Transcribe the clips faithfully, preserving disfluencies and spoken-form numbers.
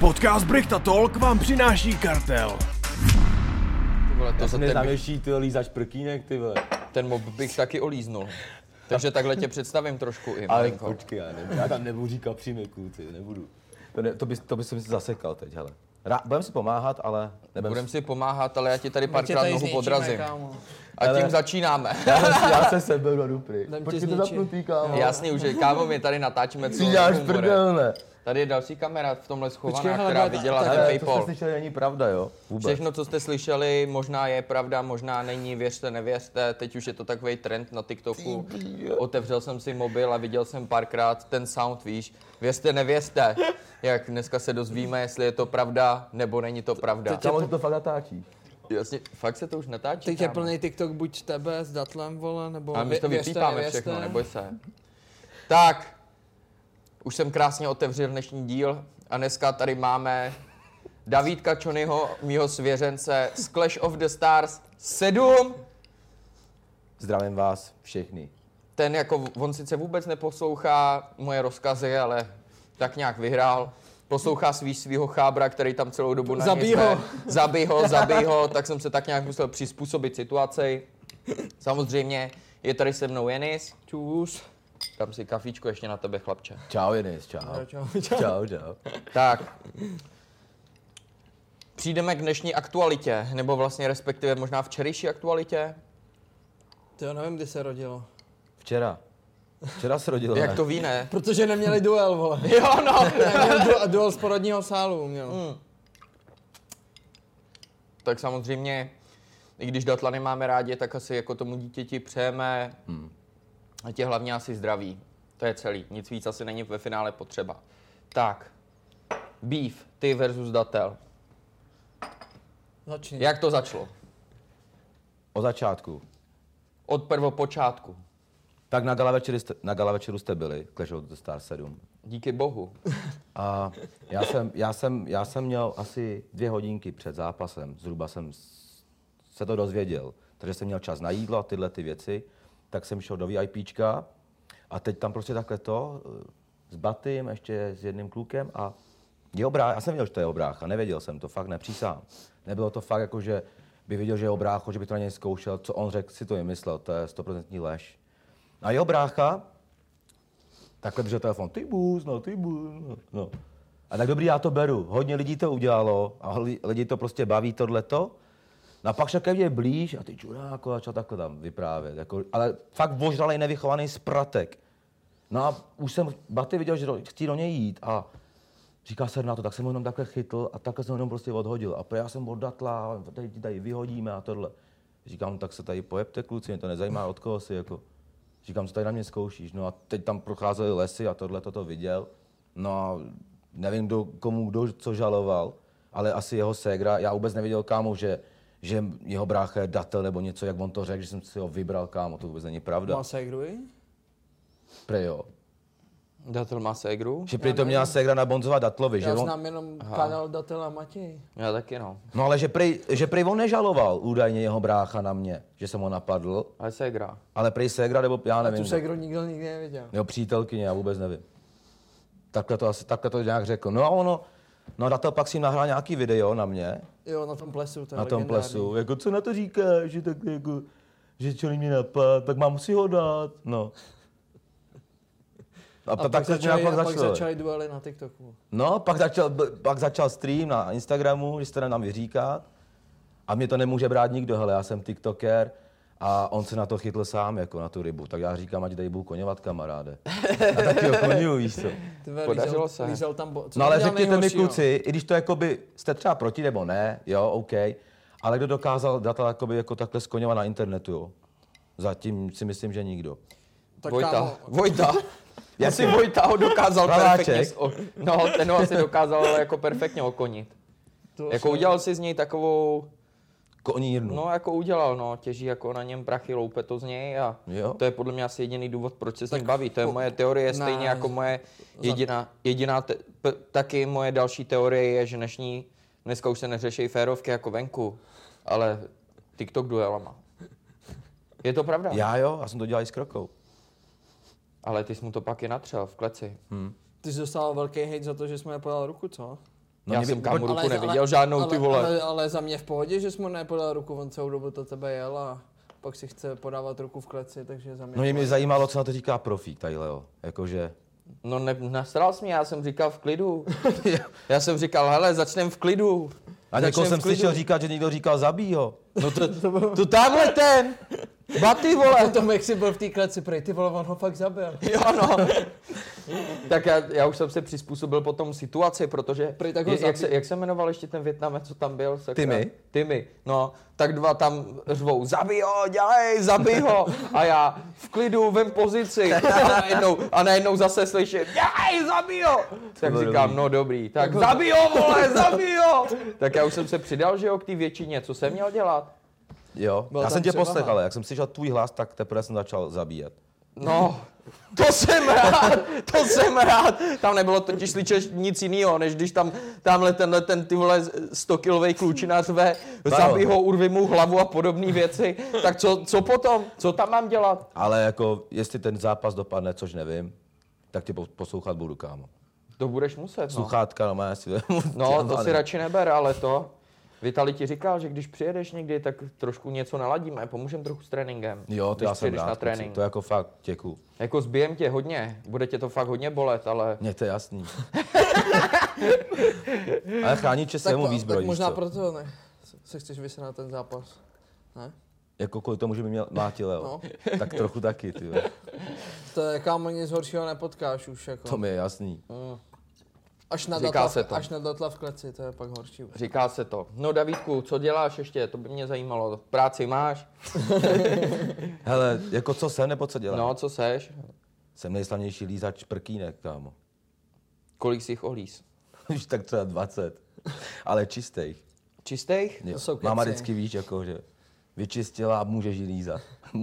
Podcast Brichta Talk vám přináší Kartel. Ty vole, to Já jsem ten, nejznámější, ty lízač prkínek, ty vole. ten mob bych taky olíznul. Takže takhle tě představím trošku i Ale malinko. počkej, já, nebudu, já tam nebudu říkat přímě kluci, nebudu. To, ne, to, by, to by jsem si zasekal teď, hele. Rá, budem si pomáhat, ale nebudem Budem si pomáhat, ale já ti tady My tě párkrát tady nohu zničíme, podrazím. kámo. A tím začínáme. Já, se- já se seberu a jdu pryč. Dám tě Počkej, to zničit. zapnutý, kámo. Jasný, už je, kámo, my tady natáčíme Ty celou děláš dobu, more. prdel, ne? Tady je další kamera v tomhle schovaná, Počkej, hele, která ale- viděla tak- ten Ale to jste PayPal. slyšeli, není pravda, jo? Vůbec. Všechno, co jste slyšeli, možná je pravda, možná není, věřte, nevěřte. Teď už je to takový trend na TikToku. Otevřel jsem si mobil a viděl jsem párkrát ten sound, víš. Věřte, nevěřte. Jak dneska se dozvíme, jestli je to pravda, nebo není to pravda. Kámo, že to fakt natáčí. Jasně, fakt se to už natáčí, Teď je kámo. plný TikTok buď tebe s datlem, vole, nebo A my to vě- věřte, vypípáme nevěřte. všechno, neboj se. Tak, už jsem krásně otevřel dnešní díl a dneska tady máme Davídka Čonyho, mýho svěřence z Clash of the Stars sedm. Zdravím vás všechny. Ten jako, on sice vůbec neposlouchá moje rozkazy, ale tak nějak vyhrál. Poslouchá svý svýho chábra, který tam celou dobu na Zabij něj ho. jsme. Zabij ho, zabij ho, tak jsem se tak nějak musel přizpůsobit situaci. Samozřejmě je tady se mnou Jenis. Čus. Dám si kafíčko ještě na tebe, chlapče. Čau, Jenis, čau. Čau, čau. Čau, čau. Tak, přijdeme k dnešní aktualitě, nebo vlastně respektive možná včerejší aktualitě. Ty jo, nevím, kdy se rodilo. Včera. Včera se rodilo, Jak ne? to ví, ne? Protože neměli duel, vole. Jo, no. Neměl du- duel z porodního sálu, měl. Hmm. Tak samozřejmě, i když datla nemáme rádi, tak asi jako tomu dítěti přejeme, Hmm. a tě hlavně asi zdraví. To je celý, nic víc asi není ve finále potřeba. Tak, Beef, ty versus Datel. Začni. Jak to začalo? Od začátku. Od prvopočátku. Tak na gala, večeru jste, na gala večeru jste byli, Clash of the Stars sedm. Díky bohu. A já jsem, já, jsem, já jsem měl asi dvě hodinky před zápasem, zhruba jsem s- se to dozvěděl. Takže jsem měl čas na jídlo a tyhle ty věci. Tak jsem šel do VIPčka a teď tam prostě takhle to, eh, s Batym, ještě s jedným klukem a jeho brácha, já jsem věděl, že to je jeho brácha, nevěděl jsem to, fakt nepřísám. Nebylo to fakt jako, že by viděl, že je jeho brácho, že by to na něj zkoušel, co on řekl, si to vymyslel, to je stoprocentní lež. A jeho brácha takhle držel telefon, ty bůz, no, ty bůz, no, no. A tak dobrý, já to beru. Hodně lidí to udělalo a li- lidi to prostě baví tohleto. No a pak šel ke mně blíž a ty čuráko začal takhle tam vyprávět. Jako, ale fakt vožralej, nevychovaný spratek. No a už jsem Baty viděl, že do- chci do něj jít a říká se na to, tak jsem ho jenom takhle chytl a takhle jsem ho jenom prostě odhodil. A já jsem od datla, tady, tady vyhodíme a tohle. Říkám, tak se tady pojebte kluci, mě to nezajímá, od koho si jako. Říkám, co tady na mě zkoušíš. No a teď tam procházely lesy a tohle toto viděl. No a nevím, kdo, komu kdo co žaloval, ale asi jeho ségra. Já vůbec nevěděl, kámo, že, že jeho brácha je Datel nebo něco, jak on to řekl, že jsem si ho vybral, kámo, to vůbec není pravda. Má ségru i? Prej jo. Datel má ségru? Že prý to měla ségra na Bonzova Datlovi, že Já on... znám jenom kanál Datel a Matěj. Já taky no. No ale že prej, že prej on nežaloval údajně jeho brácha na mě, že jsem ho napadl, Ale ségra. ale prej ségra nebo já A nevím. tu kdo. ségru nikdo nikdy neviděl. Jeho přítelkyně, já vůbec nevím. Takhle to asi, takhle to nějak řekl. No a ono, no Datel pak si nahrál nějaký video na mě, Jo, na tom plesu, to je na tom legendární. plesu. Jako, co na to říkáš, že tak jako, že čo mě napad, tak mám si ho dát, no. A, A a tak pak se začali, nějak a pak pak začalo. začali duely na TikToku. No, pak začal, pak začal stream na Instagramu, když to nám vyříkat. A mě to nemůže brát nikdo, hele, já jsem tiktoker a on se na to chytl sám, jako na tu rybu. Tak já říkám, ať tady budu koněvat, kamaráde. A taky ho koňuju, víš co. Ty vole, Podařilo lízel- se. Lízel tam bo- co No ale udělal řekněte mi, nejhoršího? kluci, i když to jakoby jste třeba proti nebo ne, jo, OK, ale kdo dokázal data jakoby jako takhle skoňovat na internetu, jo? Zatím si myslím, že nikdo. Tak Vojta. kámo, Vojta. Já si Vojta ho dokázal Praváček. perfektně... s- o- No, ten ho asi dokázal jako perfektně okonit. to Jako se- udělal si z něj takovou... Konírnu. No, jako udělal, no. Těží jako na něm prachy, loupe to z něj a Jo. to je podle mě asi jediný důvod, proč se s ním Tak baví. To je po- moje teorie, ne. stejně jako moje jediná, jediná te, p, taky moje další teorie je, že dnešní, dneska už se neřeší férovky jako venku, ale TikTok duelama. Je to pravda? Já jo, já jsem to dělal i s Krokou. Ale ty jsi mu to pak i natřel v kleci. Hm. Ty jsi dostal velký hejt za to, že jsme nepodal ruku, co? No Já mě jsem by- kámo ruku Ale- neviděl ale- žádnou, ale, ty vole. Ale, ale za mě v pohodě, že jsi mu nepodal ruku, on celou dobu to tebe jel a pak si chce podávat ruku v kleci, takže za mě... No mě, mě zajímalo, co na to říká profík, tady Leo. Jakože, No ne, nasral jsi mě, já jsem říkal v klidu. Já jsem říkal, hele, začneme v klidu. a někoho Začnem jsem v klidu. slyšel říkat, že někdo říkal zabij ho. No to, to tamhle ten! Baty, vole! Potom jak jsi byl v té kleci, prej, ty vole, on ho fakt zabil. Jo, no. Tak já, já už jsem se přizpůsobil potom situaci, protože, Prej, tak ho je, jak, zabij. se, jak se jmenoval ještě ten Vietnamec, co tam byl? Sakra? Timmy? Timmy, no. Tak dva tam řvou, zabij ho, dělej, zabij ho. A já v klidu, vem pozici. A najednou, a najednou zase slyším, dělej, zabij ho. Tak bylo říkám, dobrý. no dobrý, tak zabij ho, vole, zabij ho. Tak já už jsem se přidal, že jo, k té většině, co jsem měl dělat? Jo, Byla já tam jsem tě převaha. poslechal, ale jak jsem slyšel tvůj hlas, tak teprve jsem začal zabíjet. No, to jsem rád, to jsem rád. Tam nebylo totiž slyšet nic jiného, než když tam tamhle tenhle ten ty vole sto kilovej klučina řve, zabij ho, urvi mu hlavu a podobné věci. Tak co, co potom? Co tam mám dělat? Ale jako, jestli ten zápas dopadne, což nevím, tak tě po- poslouchat budu, kámo. To budeš muset, no. Sluchátka, no má si No, to si radši neber, ale to. Vitali ti říkal, že když přijedeš někdy, tak trošku něco naladíme, pomůžem trochu s tréninkem. Jo, to když já jsem přijedeš rád, na kluci, trénink. to jako fakt děkuju. Jako zbijem tě hodně, bude tě to fakt hodně bolet, ale... Mně to je jasný. Ale chránit se mu tak, výzbroj, tak víš možná co? proto ne. Se chceš vysrat na ten zápas. Ne? Jako kvůli tomu, že by měl mlátil, jo. No. Tak trochu taky, ty jo. To je, kámo, nic horšího nepotkáš už, jako. To mi je jasný. Až na, Říká datla, se to. až na datla v kleci, to je pak horší. už. Říká se to. No Davídku, co děláš ještě? To by mě zajímalo. Práci máš? Hele, jako co jsem, nebo co dělám? No, co seš? Jsem nejslavnější lízač prkínek, kámo. Kolik jsi jich ohlíz? Už tak třeba dvacet. Ale čistých. Čistých? Jo. jsou keci. Máma vždycky víš, jako, že vyčistila a můžeš jí lízat.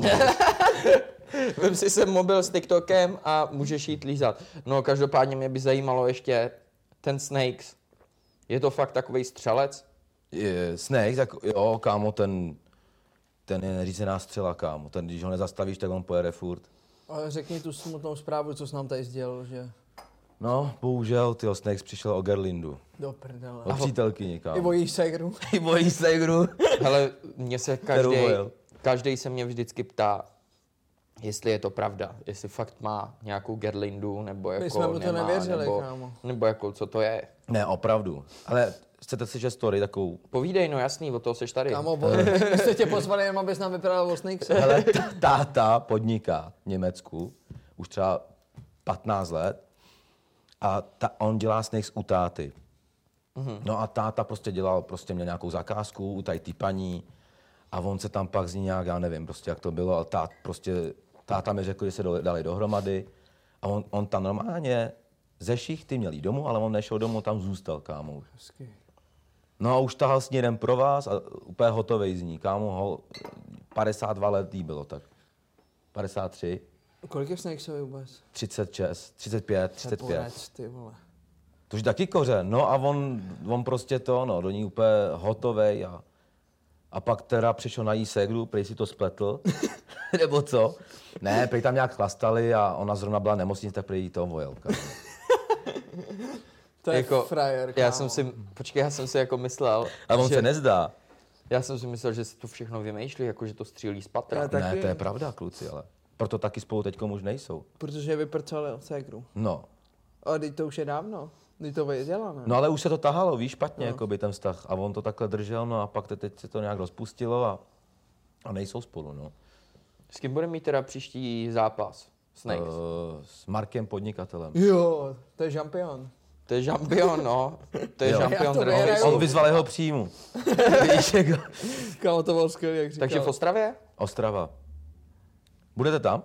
Vem si sem mobil s TikTokem a můžeš jít lízat. No, každopádně mě by zajímalo ještě ten Snakes. Je to fakt takovej střelec? Je, Snake, tak jo, kámo, ten, ten je neřízená střela, kámo. Ten, když ho nezastavíš, tak on pojede furt. Ale řekni tu smutnou zprávu, co jsi nám tady sdělil, že No, bohužel, tyho Snakes přišel o Gerlindu. do prdele. O přítelkyni, I kámo. bojíš segru. I bojí se hru. Hele, mě se Kterou každý, volil? každý se mě vždycky ptá, jestli je to pravda, jestli fakt má nějakou Gerlindu, nebo jako jsme mu to nemá, nevěřili, nebo, kámo. nebo jako co to je. Ne, opravdu. Ale chcete slyšet story takovou? Povídej, no jasný, o toho seš tady. Kámo, bo, my jste tě pozvali, jen abys nám vyprávěl o Snakes. Hele, t- táta podniká v Německu už třeba patnáct let a ta, on dělá Snakes u táty. Mm-hmm. No a táta prostě dělal, prostě měl nějakou zakázku u tady ty paní a on se tam pak z ní nějak, já nevím prostě jak to bylo, ale tát, prostě, táta mi řekl, že se do, dali dohromady a on, on tam normálně ze šichty měl jít domů, ale on nešel domů, tam zůstal, kámo už. Hezky. No a už tahal s ní jeden pro vás a úplně hotovej z ní, kámo, ho, padesát dva let jí bylo tak. padesát tři, Kolik je v Snakesovi vůbec? třicet šest, třicet pět, třicet pět. Porec, ty vole. To už taky kořen. No a on, on prostě to, no, do ní úplně hotovej a, a pak teda přišel na jí ségru, prej si to spletl, nebo co? Ne, prej tam nějak chlastali a ona zrovna byla nemocnice, tak prej jí to vojel. kámo. To je Jako, frajer, kámo. Já jsem si, počkej, já jsem si jako myslel, A on že, se nezdá. já jsem si myslel, že si to všechno vymýšlí, jako že to střílí z patra. Já tak- Ne, Taky. to je pravda, kluci, ale proto taky spolu teďko už nejsou. Protože vyprcali segru. No. Ale teď to už je dávno. Teď to věděla, ne? No ale už se to tahalo, víš, špatně, No. jako by ten vztah. A on to takhle držel, no a pak te- teď se to nějak rozpustilo a, a nejsou spolu, no. S kým bude mít teda příští zápas? Snakes. Uh. Uh, s Markem Podnikatelem. Jo, to je žampion. To je žampion, no. To je Jo. žampion. Já to z vyhraju. Rehovisu. On vyzval jeho příjmu. Víš, jako... Kámo, to bylo skvělý, jak říkal. Takže v Ostravě? Ostrava. Budete tam?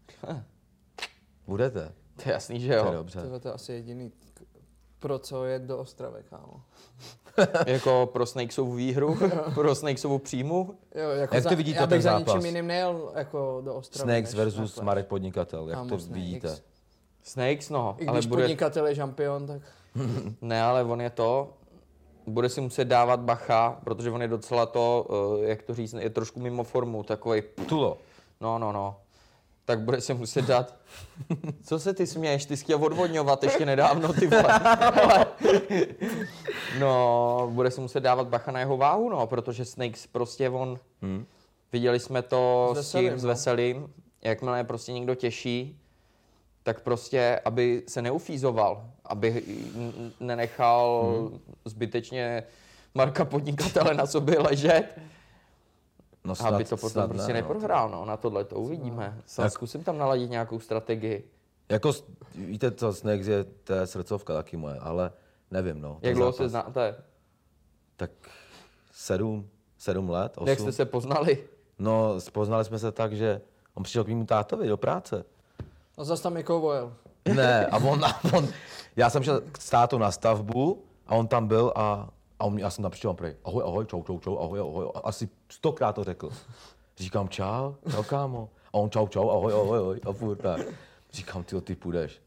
Budete. To je jasný, že To je jo. dobře. Tyhle, to je asi jediný, k- pro co je do Ostravy, kámo. Jako pro Snakesovu výhru, pro Snakesovu příjmu. Jo, jako Jak za, to vidíte, já bych ten za zápas? ničím jiným nejel jako do Ostravy. Snakes než versus takhle. Marek Podnikatel, jak Kámo, to Snakes. vidíte? Snakes, no. I Ale když bude, podnikatel je žampion, tak... ne, ale on je to, bude si muset dávat bacha, protože on je docela to, eh, jak to říct, je trošku mimo formu, takovej, Tulo. no, no, no. tak bude se muset dát... Co se ty směješ? Ty jsi chtěl odvodňovat ještě nedávno, ty vole. No, bude se muset dávat bacha na jeho váhu, no, protože Snakes prostě on... Hmm. Viděli jsme to s, veselým, tím, no. s veselým. Jakmile je prostě někdo těší, tak prostě, aby se neufízoval, aby nenechal hmm. zbytečně Marka podnikatele na sobě ležet. No snad, aby to potom snad prostě ne, neprohrál, no, na tohle to uvidíme. Snad zkusím tam naladit nějakou strategii. Jako, víte co, Snakes je, to je srdcovka taky moje, ale nevím, no. Jak dlouho se znáte? Tak sedm, sedm let, osm. Jak jste se poznali? No, poznali jsme se tak, že on přišel k mému tátovi do práce. A zase tam někoho vojel. Ne, a on, a on, já jsem šel k tátu na stavbu a on tam byl a, a on, já jsem tam přišel a prej, ahoj, ahoj, čau, čau, čau, ahoj, ahoj, asi stokrát to řekl. Říkám, čau, čau, kámo. A on čau, čau, ahoj, ahoj, ahoj, a furt tak. Říkám, tyjo, ty půjdeš.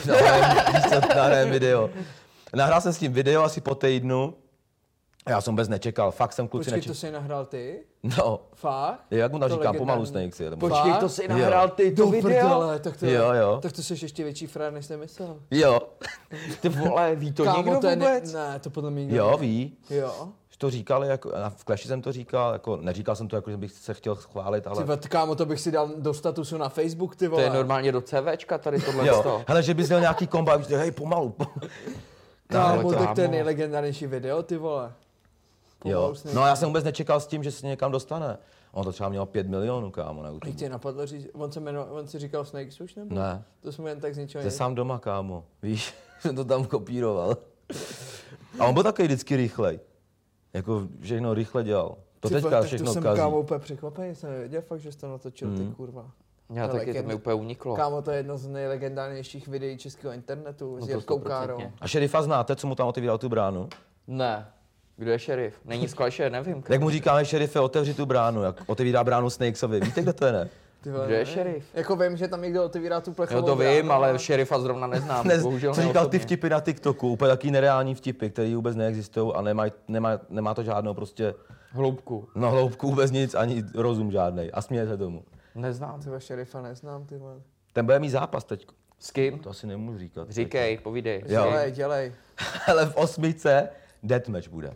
Nahrám video. Nahrál jsem s tím video asi po týdnu. A já jsem vůbec nečekal, fakt jsem kluci Počkej, nečekal. to jsi nahrál ty? No. Fakt? Jak mu tam To říkám, legendární. pomalu Snakes je. Počkej, to jsi nahrál ty to Do video? prdele, tak to, Jo, jo. tak to jsi ještě větší frajer, než jsi myslel. Jo. Ty vole, ví to Kámo, někdo to je vůbec? Ne, ne, to podle mě nikdo Jo, ne. ví. Jo. Že to říkali, jako, v Clashi jsem to říkal, jako, neříkal jsem to, jako, že bych se chtěl chválit, ale... Ty vole, kámo, to bych si dal do statusu na Facebook, ty To vole. je normálně do CVčka tady tohle. Jo, hele, že bys měl nějaký komba, že hej, pomalu. Kámo, No, tak to je kámo. nejlegendárnější video, ty vole. Jo. Pomalu Snakes. No já jsem vůbec nečekal s tím, že se někam dostane. On to třeba měl pět milionů, kámo, na Jak YouTube. tě napadlo říct, on, se jmeno, on si říkal Snakes už nebo? Ne, To jsme jen tak z ničeho to je nic. sám doma, kámo. Víš, jsem to tam kopíroval. A on byl takový vždycky rychlej. Jako všechno rychle dělal. To Ty teďka vole, tak všechno to jsem kazí. kámo úplně překvapený, jsem nevěděl fakt, že jsi to natočil, ty kurva. Já No, taky, to legend- mi úplně uniklo. Kámo, to je jedno z nejlegendárnějších videí českého internetu No s to Jirkou stoprocentně. Károu. A šerifa znáte, co mu tam otevíral tu bránu? Ne. Kdo je šerif? Není z Claše, nevím. Jak mu říkáme šerife, otevři tu bránu, jak otevírá bránu Snakesovi. Víte, kdo to je, ne? Ty vole, Kdo je ne? šerif? Jako vím, že tam někdo otevírá tu plechovou Jo, to bránu, vím, ale šerifa zrovna neznám. Ne, Bohužel co ne říkal ty osobně. vtipy na TikToku, úplně taky nereální vtipy, které vůbec neexistují a nemá, nemá, nemá to žádnou prostě, Hloubku. no hloubku vůbec nic, ani rozum žádnej a směje se tomu. Neznám. Ty vole, šerifa neznám, ty vole. Ten bude mít zápas teď. S kým? To asi nemůžu říkat. Říkej, povídej. Jo. Dělej, dělej. Ale v osmice deathmatch bude.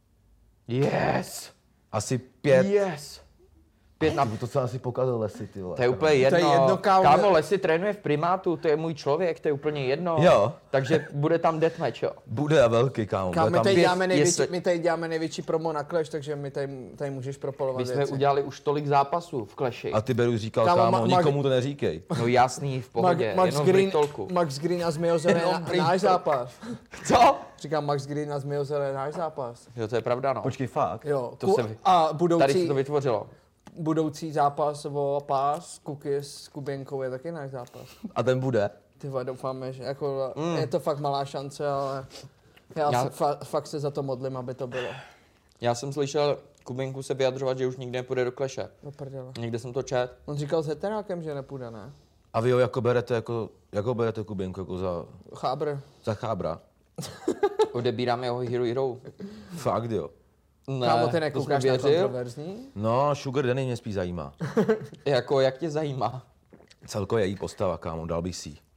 Yes! Asi pět. Yes! Pět na... To se asi pokazil Lesy, ty vole. To je úplně jedno. To je jedno, kámo. Kámo, Lesy trénuje v primátu, to je můj člověk, to je úplně jedno. Jo. Takže bude tam deathmatch, jo. Bude a velký, kámo. Kámo, Bude my tam tady, pět- děláme největší, jestli- my tady děláme největší promo na Clash, takže my tady, tady můžeš propalovat My jsme věci. udělali už tolik zápasů v Clashi. A ty Beru říkal, Kámo, kámo, Ma- Ma- nikomu to neříkej. No jasný, v pohodě, Max jenom v Green, Britolku. Max Green a Zmiozel je Jenom na, Britol. náš zápas. Co? Říkám, Max Green a Zmiozel je náš zápas. Jo, to je pravda, no. Počkej, fakt? Jo, To ku- se vy- a Tady se budoucí, to vytvořilo. budoucí zápas o pás Kuky s Kuběnkou je taky náš zápas. A ten bude? Ty vole, doufáme, že jako, mm. je to fakt malá šance, ale já, Já- já... Fa, fakt se za to modlím, aby to bylo. Já jsem slyšel Kubinku se vyjadřovat, že už nikdy nepůjde do Claše. Do prdele. Někde jsem to čet. On říkal s Heterákem, že nepůjde, ne? A vy ho jako berete, jako, jako berete Kubinku, jako za, Chábr. za chábra? Odebírám jeho Hero Hero. Fakt jo. Ne, Kámo, ty to nekoukáš jsi na věřil? kontroverzní? No, Sugar Danny mě spíš zajímá. Jako, jak tě zajímá? Celko její postava, kámo, dal bych si ji.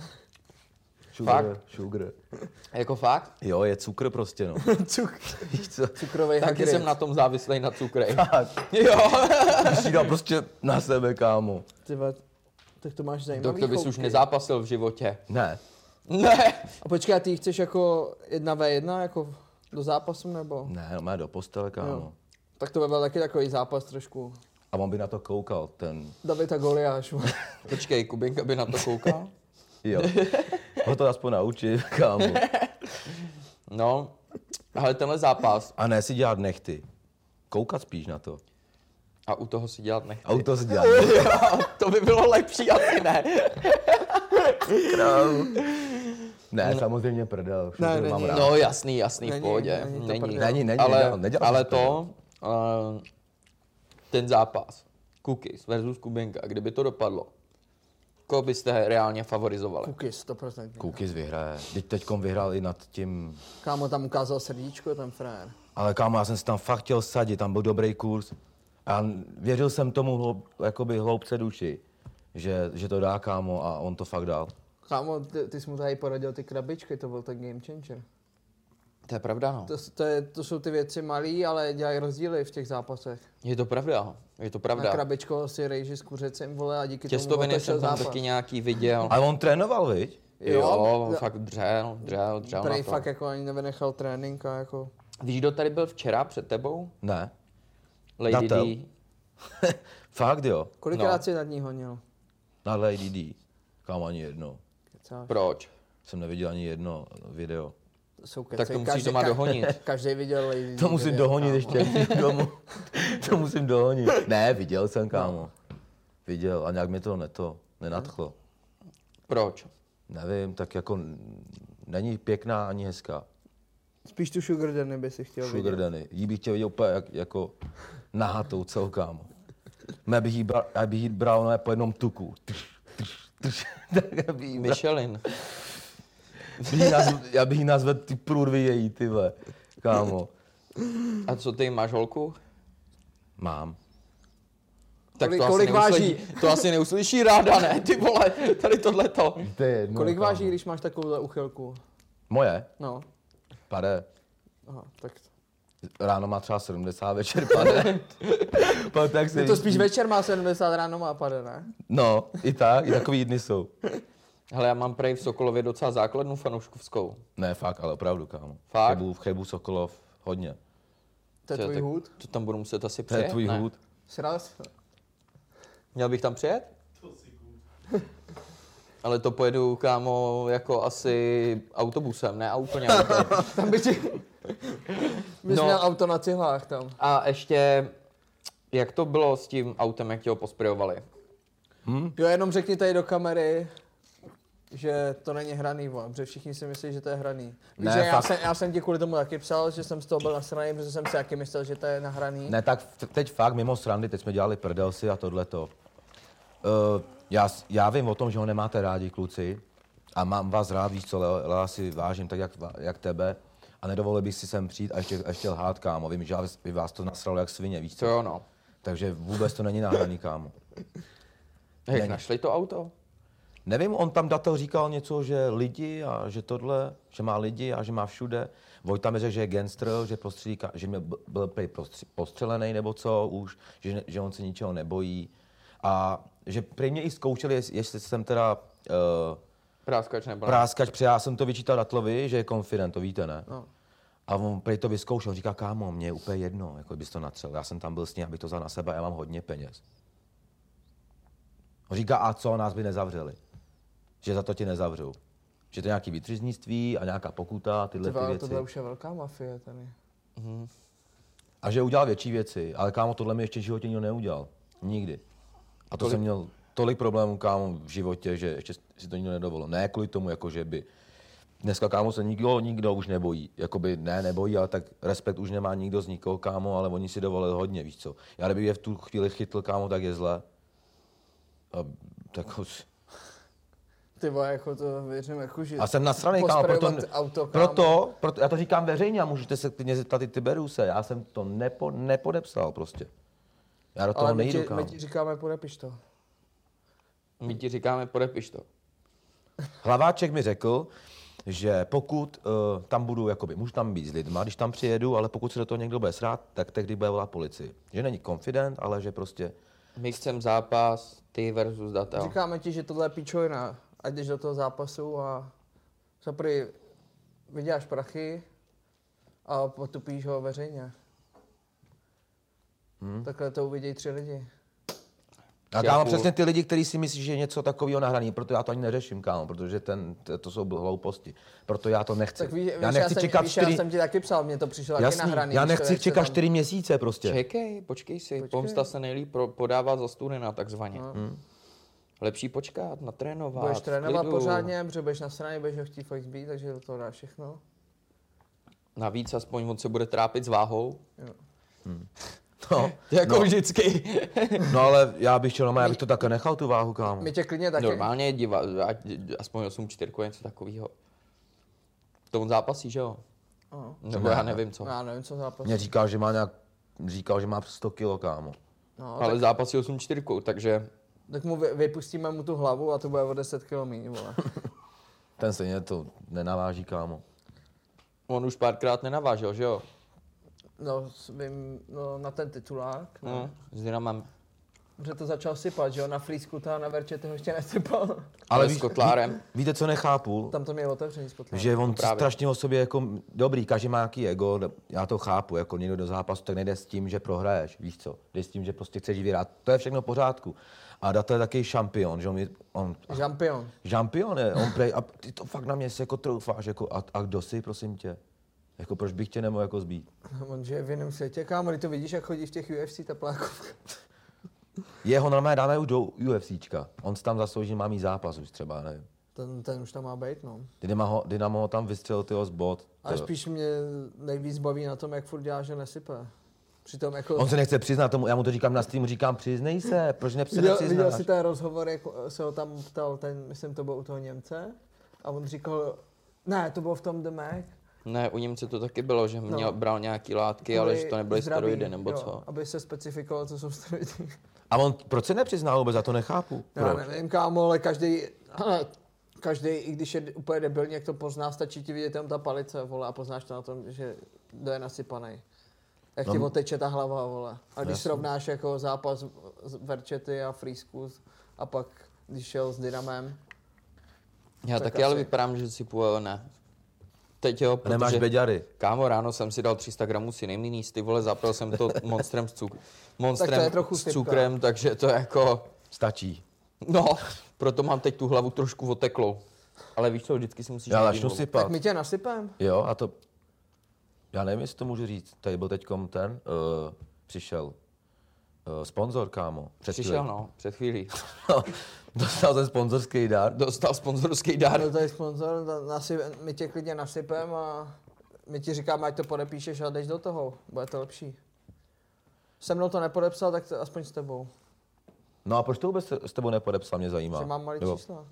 Fakt? Sugar. Jako fakt? Jo, je cukr prostě, no. Cuk, Víš co? cukrovej Taky hagrid. jsem na tom závislý na cukrej. Tak, Jo. si dal prostě na sebe, kámo. Ty vole, tak to máš Tak zajímavý to bys už choutky. nezápasil v životě. Ne. Ne. A počkej, a ty chceš jako jedna ve jedna, jako do zápasu, nebo? Ne, no má do postele, kámo. Jo. Tak to by byl taky takový zápas trošku. A on by na to koukal, ten, David a Goliáš. Počkej, Kubinka by na to koukal? jo. Ho to aspoň naučí, kámo. No, ale tenhle zápas A ne si dělat nechty. Koukat spíš na to. a u toho si dělat nechci. Auto si dělat. Jo, to by bylo lepší, asi ne. Ne, samozřejmě prdel. Všude Ne, ho mám není. rád. No jasný, jasný, v Není, pohodě. není to Není. prdel. Není, není, ale, nedělal, nedělal ale jsem to, uh, ten zápas, Cookies versus Kubinka, kdyby to dopadlo, koho byste reálně favorizovali? Kuky, sto procent. Koukis vyhraje. Teď teďkom vyhrál i nad tím. Kámo tam ukázal srdíčko, ten frér. Ale kámo, já jsem si tam fakt chtěl sadit, tam byl dobrý kurz. A věřil jsem tomu hloub, jakoby hloubce duši, že, že to dá, kámo, a on to fakt dal. Kámo, ty, ty jsi mu tady poradil ty krabičky, to byl ten game changer. To je pravda, no. To, to, je, to jsou ty věci malý, ale dělají rozdíly v těch zápasech. Je to pravda, je to pravda. Na krabičko si rejži s kuřecím, vole, a díky tomu Těstoviny jsem tam zápas. taky nějaký viděl. Ale on trénoval, viď? Jo, Jo, jo fakt dřel, dřel, dřel Prej na to. fakt jako ani nevynechal trénink a jako... Víš, kdo tady byl včera před tebou? Ne. Lady Datel. D. Fakt jo. Kolikrát No. si nad ní honil? Na Lady D. Kámo, ani jedno. Kecáš. Proč? Jsem neviděl ani jedno video. To jsou keci. Tak to musíš doma dohonit. Každý viděl Lady To Di musím video, dohonit kámo. ještě, jak jdu domů. To musím dohonit. Ne, viděl jsem, kámo. Viděl a nějak mi to neto, nenadchlo. Proč? Nevím, tak jako n- není pěkná ani hezká. Spíš tu Sugar Danny by si chtěl Sugar vidět. Danny. Jí bych chtěl vidět úplně jak, jako nahatou celou, kámo. Já bych jí bral, já bych jí bral no, po jednom tuku. Tš, tš, tš. Tak já bych jí bral. Michelin. Bych jí nazv, já bych jí nazval ty průrvy její, ty vole. Kámo. A co ty, máš holku? Mám. Tak Kolik- to, kolik asi neuslyší, váží? to asi neuslyší ráda, ne? Ty vole, tady tohleto. To je jedno, Kolik kámo. váží, když máš takovou uchylku? Moje? No, Pade. aha, tak Ráno má třeba sedmdesát, večer pade. Pak tak se je to spíš večer má sedmdesát, ráno má pade, ne? No, i tak, i takový dny jsou. Hele, já mám prej v Sokolově docela základnu fanouškovskou. Ne, fakt, ale opravdu, kámo. Fakt? V Chebu, v Chebu Sokolov, hodně. To je Tyjo, tvůj tak hůd? To tam budu muset asi To je přijet, tvůj ne? hůd. Sraz? Měl bych tam přijet? Ale to pojedu, kámo, jako asi autobusem, ne? A úplně autem. Tam by ti... Bys No. měl auto na cihlách tam. A ještě, jak to bylo s tím autem, jak tě ho posprejovali? Jo, jenom řekni tady do kamery, že to není hraný, vole, protože všichni si myslí, že to je hraný. Víš, Ne, že já, fakt. jsem, já jsem ti kvůli tomu taky psal, že jsem z toho byl nasraný, protože jsem si taky myslel, že to je nahraný. Ne, tak v- teď fakt mimo srandy, teď jsme dělali prdelsy a tohleto. Uh, já, s- já vím o tom, že ho nemáte rádi, kluci. A mám vás rád, víš co, Leo, Leo si vážím tak, jak, jak tebe. A nedovolil bych si sem přijít a ještě, a ještě lhát, kámo. Vím, že by vás to nasralo jak svině, víš To co. jo, no. Takže vůbec to není nahraný, kámo. Jak Není. našli to auto? Nevím, on tam datel říkal něco, že lidi a že tohle, že má lidi a že má všude. Vojta mi řekl, že je gangster, že, prostředí, že mě b- byl prý prostři- postřelený nebo co už, že, ne- že on se ničeho nebojí. A že prý mě i zkoušeli, jest- jestli jsem teda uh, Práskač nebo ne? práskač, protože já jsem to vyčítal Datlovi, že je confident, to víte, ne? No. A on prý to vyzkoušel, on říká, kámo, mě je úplně jedno, jako bys to natřel. Já jsem tam byl s ním, abych to vzal na sebe, já mám hodně peněz. On říká, a co, nás by nezavřeli. Že za to ti nezavřou. Že to je nějaký výtřiznictví a nějaká pokuta, tyhle Tyva, ty ale věci. tohle už je velká mafie tady. A že udělal větší věci, ale kámo, tohle mi ještě v životě nikdo neudělal. Nikdy. A to Kolik- jsem měl tolik problémů, kámo, v životě, že ještě si to nikdo nedovolil. Ne kvůli tomu, jako že by... Dneska, kámo, se nikdo, nikdo už nebojí. Jakoby ne, nebojí, ale tak respekt už nemá nikdo z nikoho, kámo, ale oni si dovolili hodně, víš co. Já kdyby je v tu chvíli chytl, kámo, tak je zle. A, tak už... Ty vole, jako to věřím, jako že... A jsem nasranej, kámo, proto, posprejovat auto, kámo. proto, proto, já to říkám veřejně a můžete se klidně zeptat i Tiberuse, já jsem to nepo, nepodepsal prostě. Já do toho Ale my nejdu, ti, kámo. my ti říkáme, podepiš to. My ti říkáme, podepiš to. Hlaváček mi řekl, že pokud uh, tam budu, jakoby, můžu tam být s lidma, když tam přijedu, ale pokud se do toho někdo bude srát, tak tehdy bude volat policii. Že není confident, ale že prostě... My chceme zápas, ty versus Datel. Říkáme ti, že tohle je pičovina, ať jdeš do toho zápasu a zaprý vyděláš prachy a potupíš ho veřejně. Hmm. Takhle to uvidějí tři lidi. A Já kámo, půl- přesně ty lidi, kteří si myslí, že je něco takového nahraný, proto já to ani neřeším, kámo, protože ten, to, to jsou hlouposti. Proto já to nechci. Tak víš, já víš, nechci já jsem, čekat víš, čtyři... já jsem ti taky psal, mně to přišlo taky Jasný, nahraný. já víš to, nechci jak se čekat tam- čtyři měsíce prostě. Čekej, počkej si, Počkej. pomsta se nejlíp pro, podává za studena takzvaně. Hmm. Lepší počkat, natrénovat, Budeš v trénovat klidu. pořádně, protože budeš na straně, budeš ho chtít fakt zbít, takže do toho dáš všechno. Navíc aspoň on se bude trápit s váhou. Jo. No, Jako no, vždycky. no, ale já bych chtěl, já bych to takhle nechal tu váhu, kámo. My tě klidně taky. Normálně diva, ať- aspoň osm čtyřku, něco takového. To on zápasí, že jo? Aha. Nebo já nevím co. Já nevím, co zápas. Mě říkal, že má nějak, říkal, že má sto kilo, kámo. No, Ale tak zápasí osm čtyřku, takže Tak mu vy, vypustíme mu tu hlavu a to bude o deset kilo míň, vole. Ten stejně to nenaváží, kámo. On už párkrát nenavážel, že jo? No, svým, no na ten titulák, no. No, s Dynamem. Že to začal sypat, že jo, na flísku to a na verče toho ještě nesypal. Ale s víš, kotlárem. ví, víte, co nechápu? Tam to měl otevřený s kotlárem. Že on Právě. strašně o sobě jako, dobrý, každý má nějaký ego, já to chápu, jako někdo do zápasu, tak nejde s tím, že prohraješ, víš co, jde s tím, že prostě chceš vyhrát, to je všechno v pořádku. A Data je taky šampion, že on, je- on Žampion. šampion je, on prej, a ty to fakt na mě si jako troufáš, jako, a, a kdo jsi, prosím tě? Jako proč bych tě nemohl jako zbít? On žije v jiném světě, kámo, ty to vidíš, jak chodí v těch U F C tepláků. Jeho normálně dáme už do UFCčka, on si tam zaslouží, má mít zápas už třeba, nevím. Ten, ten už tam má být, no. Dynamo ho, Dynamo ho tam vystřelil tyho z bod. Ale tyjo. spíš mě nejvíc baví na tom, jak furt dělá, že nesype. Přitom jako... On se nechce přiznat tomu, já mu to říkám na streamu, říkám přiznej se, proč ne, se viděl, viděl nepřiznáš? jsi ten rozhovor, jak se ho tam ptal ten, myslím, to byl u toho Němce, a on říkal, ne, to bylo v tom The Mac. Ne, u Němce to taky bylo, že měl, No. bral nějaký látky, ale že to nebyly zdraví, steroidy nebo jo, co. aby se specifikovalo, co jsou steroidy. A on proč se nepřiznal vůbec, já to nechápu. Já Proč? nevím, kámo, ale každý, každý, i když je úplně debilní, jak to pozná, stačí ti vidět tam ta palice, vole, a poznáš to na tom, že kdo je nasypaný. Jak ti No, oteče ta hlava, vole. A když jasně. srovnáš jako zápas z Verčety a Frýsku a pak když šel s Dynamem, Já tak taky ale asi. vypadám, že si půjel, ne. Teď jo, A nemáš protože, beďary. kámo, ráno jsem si dal tři sta gramů cinemíní, ty vole, zapil jsem to monstrem s, cuk- Tak to monstrem je trochu s sypka. cukrem, takže to jako, Stačí. no, proto mám teď tu hlavu trošku oteklou. Ale víš co, vždycky si musíš... Já najít začnu hlavu. sypat. tak my tě nasypem. Jo, a to... Já nevím, jestli to můžu říct. Tady byl teďkom ten, uh, přišel uh, sponzor, kámo. Před Přišel, chvílí. no, před chvílí. Dostal ten sponzorský dár. Dostal sponzorský dár. No to je sponzor, na- nasyp, my tě klidně nasypem a my ti říkáme, ať to podepíšeš a jdeš do toho, bude to lepší. Se mnou to nepodepsal, tak to aspoň s tebou, No a proč to vůbec s tebou nepodepsal, mě zajímá. že mám malý Nebo- čísla.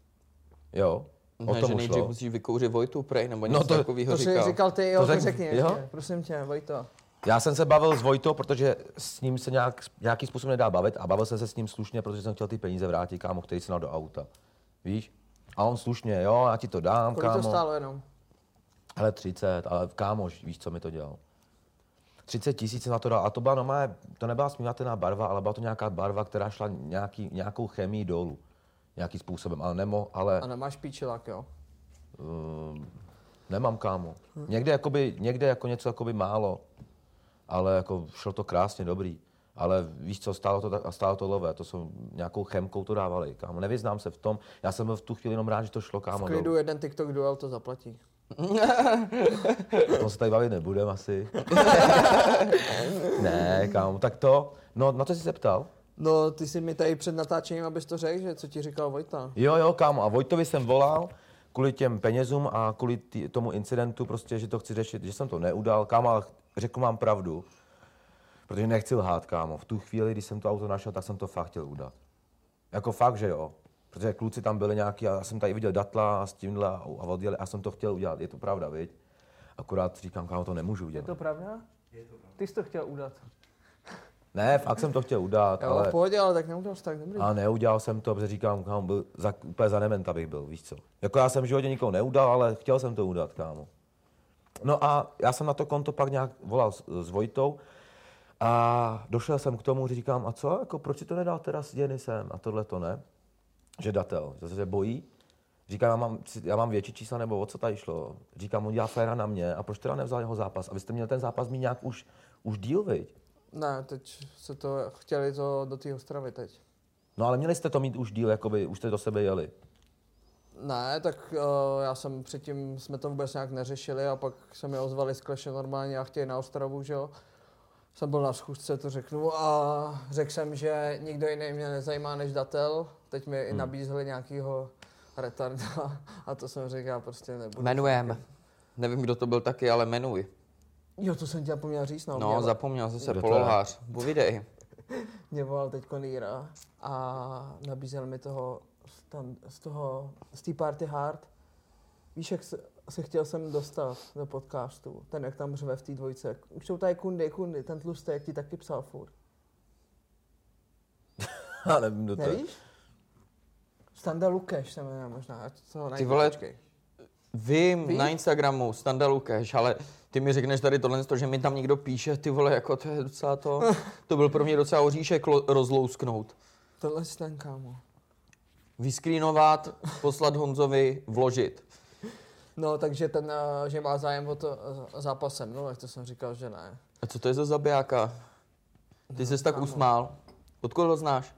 Jo, o Ne, tom že už nejdřív šlo. musíš vykouřit Vojtu prej, nebo No něco to- takového To si říkal. říkal ty, jo, To to, řek- řekni jo? ještě, prosím tě, Vojto. Já jsem se bavil s Vojtou, protože s ním se nějak, nějaký způsob nedá bavit a bavil jsem se s ním slušně, protože jsem chtěl ty peníze vrátit, kámo, který si dal do auta. Víš? A on slušně, jo, já ti to dám, Kolik kámo. to stálo jenom? Ale třicet, ale kámoš, víš, co mi to dělal. třicet tisíc jsem na to dal a to byla normálně, to nebyla směvatelná barva, ale byla to nějaká barva, která šla nějaký, nějakou chemii dolů. Nějakým způsobem, ale nemo, ale A nemáš píčilák, jo? um, nemám, kámo. Někde, jakoby, někde jako něco jakoby málo, ale jako šlo to krásně, dobrý. Ale víš co, stálo to, tak- a stálo to lové, to jsou nějakou chemkou to dávali, kámo. Nevyznám se v tom, já jsem byl v tu chvíli jenom rád, že to šlo, kámo. V klidu jeden TikTok duel to zaplatí. O tom se tady bavit nebudem asi. Ne, kámo, tak to, no na to jsi se ptal? No, ty jsi mi tady před natáčením, abys to řekl, že co ti říkal Vojta. Jo, jo, kámo, a Vojtovi jsem volal kvůli těm penězům a kvůli tý, tomu incidentu, prostě, že to chci řešit, že jsem to neudal, kámo, ale řekl mám pravdu, protože nechci lhát, kámo. V tu chvíli, když jsem to auto našel, tak jsem to fakt chtěl udat. Jako fakt, že jo. Protože kluci tam byli nějaký, a já jsem tady viděl Datla a s tímhle a, a odjeli, a jsem to chtěl udělat, je to pravda, viď? Akorát říkám, kámo, to nemůžu Je udělat. to pravda? Je to pravda. Ty jsi to chtěl udat. Ne, fakt jsem to chtěl udat, Jo, ale... v pohodě, ale tak neudal jsi tak dobrý. A neudělal jsem to, protože říkám, kámo, byl za, úplně za dementa bych byl, víš co. Jako já jsem v životě nikoho neudal, ale chtěl jsem to udat, kámo. No a já jsem na to konto pak nějak volal s, s Vojtou a došel jsem k tomu, že říkám, a co, jako proč si to nedal teda s Denisem a tohle to ne? Že datel, že se bojí. Říkám, já mám, já mám větší čísla, nebo o co tady šlo? Říkám, on dělá féra na mě a proč teda nevzal jeho zápas? A vy jste měl ten zápas mít nějak už, už díl, viď? Ne, teď se to, chtěli to do té Ostravy teď. No ale měli jste to mít už díl, jakoby, už jste do sebe jeli. Ne, tak uh, já jsem předtím, jsme to vůbec nějak neřešili a pak se mi ozvali z Kleše normálně a chtěli na Ostravu, že jo. Jsem byl na schůzce, to řeknu, a řekl jsem, že nikdo jiný mě nezajímá než datel. Teď mi hmm. nabízeli nějakýho retarda a to jsem řekl, já prostě nebudu. Jmenujem. Nevím, kdo to byl taky, ale jmenuj. Jo, to jsem tě zapomněl říct, no. No, mě, zapomněl zase Kdo to je? polohář. Povídej. mě volal teď Konýra a nabízel mi toho, tam, z toho, z té party hard. Víš, jak se, se chtěl jsem dostat do podcastu, ten jak tam řve v té dvojce. Už jsou tady kundy, kundy, ten tlustý, jak ti taky psal furt. Já nevím, kdo to je. Nevíš? Standa Lukeš se jmenuje možná, ať to najdu, Ty vole, počkej. Vím Víš? na Instagramu, Standa Lukeš, ale ty mi řekneš tady tohle, že mi tam někdo píše, ty vole, jako to je docela to, to byl pro mě docela oříšek lo, rozlousknout. Tohle si ten, kámo. Vyskrínovat, poslat Honzovi, vložit. No, takže ten, uh, že má zájem o to uh, zápasem, no, jak to jsem říkal, že ne. A co to je za zabijáka? Ty no, jsi tak kámo. usmál. Od koho ho znáš?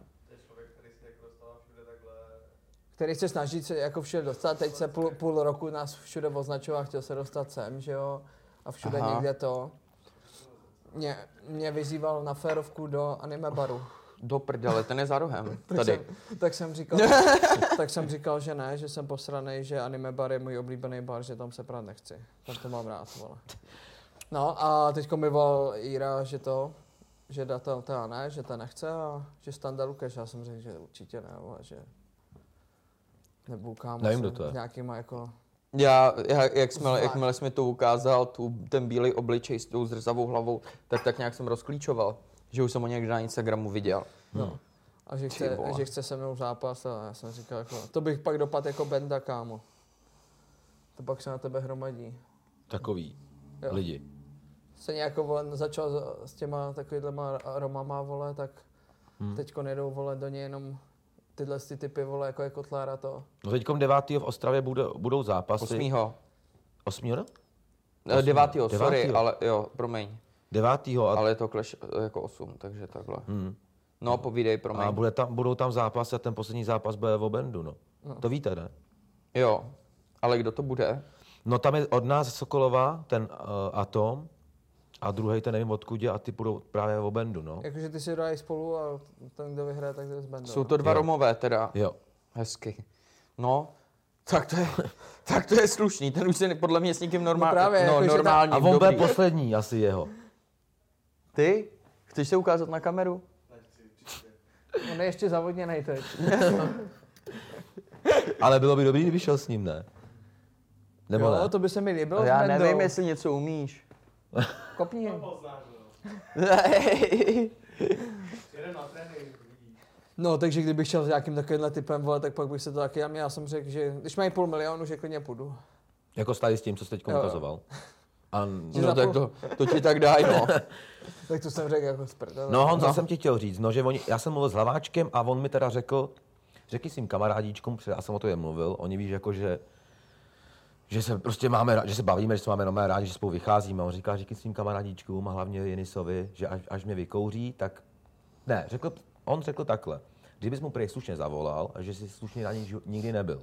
Který se snaží se jako všude dostat, teď se půl, půl roku nás všude označoval, chtěl se dostat sem, že jo, a všude Aha. někde to. Mě, mě vyzýval na férovku do anime baru. Do prdele, ten je za rohem. Tak Tady. jsem, tak jsem říkal, tak jsem říkal, že ne, že jsem posranej, že anime bar je můj oblíbený bar, že tam se prát nechci. Tam to mám rád, vole. No a teďko mi volal Ira, že to, že datel teda ne, že to nechce a že Standa Lukeš, já jsem řekl, že určitě ne, vole, že nebudu kámo Nevím, kdo to je. s nějakýma jako... Já, já jak jsme, Zvlášť. jakmile jsi mi to ukázal, tu, ten bílý obličej s tou zrzavou hlavou, tak tak nějak jsem rozklíčoval, že už jsem ho někde na Instagramu viděl. No. A že Ty chce, vole. že chce se mnou zápas a já jsem říkal, jako, to bych pak dopadl jako Benda, kámo. To pak se na tebe hromadí. Takový Jo. lidi. Se nějak on začal s- s těma takovýhlema Romama, vole, tak hmm. teďko nejdou, vole, do něj jenom tyhle ty typy, vole, jako je Kotlára to. No teďkom devátého v Ostravě bude, budou zápasy. Osmýho. Osmýho, no? Eh, Devátýho, sorry, Devátýho. ale jo, promiň. Devátého a, Ale je to Clash eh, jako osm, takže takhle. hmm. No, povídej, promiň. a bude tam, budou tam zápasy a ten poslední zápas bude v Obendu, no. No. To víte, ne? Jo, ale kdo to bude? No tam je od nás Sokolova, ten uh, Atom, a druhý ten nevím odkud je, a ty budou právě v Obendu, no. Jakože ty si hrají spolu a ten, kdo vyhraje, tak jde s Bendou. Jsou to dva Jo. Romové teda. Jo. Hezky. No, tak to je, tak to je slušný. Ten už se podle mě s někým normál, No právě, no, jako, že ta- normálním, A on bude dobrý. poslední asi jeho. Ty? Chceš se ukázat na kameru? On je ještě zavodněnej teď. Ale bylo by dobrý, kdyby šel s ním, ne? Nebo Jo, ne? to by se mi líbilo Ale s já Bendou. nevím, jestli něco umíš. Kopni. No, takže kdybych šel s nějakým takovýmhle typem, vole, tak pak bych se to taky, já, mě, já jsem řekl, že když mají půl milionu, že klidně půjdu. Jako stále s tím, co jsi teď Jo, jo. ukazoval. A, Že No za tak půl- to, to ti tak dají, no. Tak to jsem řekl jako z prdele. no Honzo, jsem ti chtěl říct, no, že oni, já jsem mluvil s Hlaváčkem a on mi teda řekl, řekni svým kamarádíčkům, protože já jsem o to je mluvil, oni víš, jako, že že se prostě máme, ra- že se bavíme, že se máme normálně rádi, že spolu vycházíme. On říká, řekni svým kamarádíčkům a hlavně Jenisovi, že až, až mě vykouří, tak... Ne, řekl, on řekl takhle. Kdybys mu prej slušně zavolal a že jsi slušně na ní nikdy nebyl.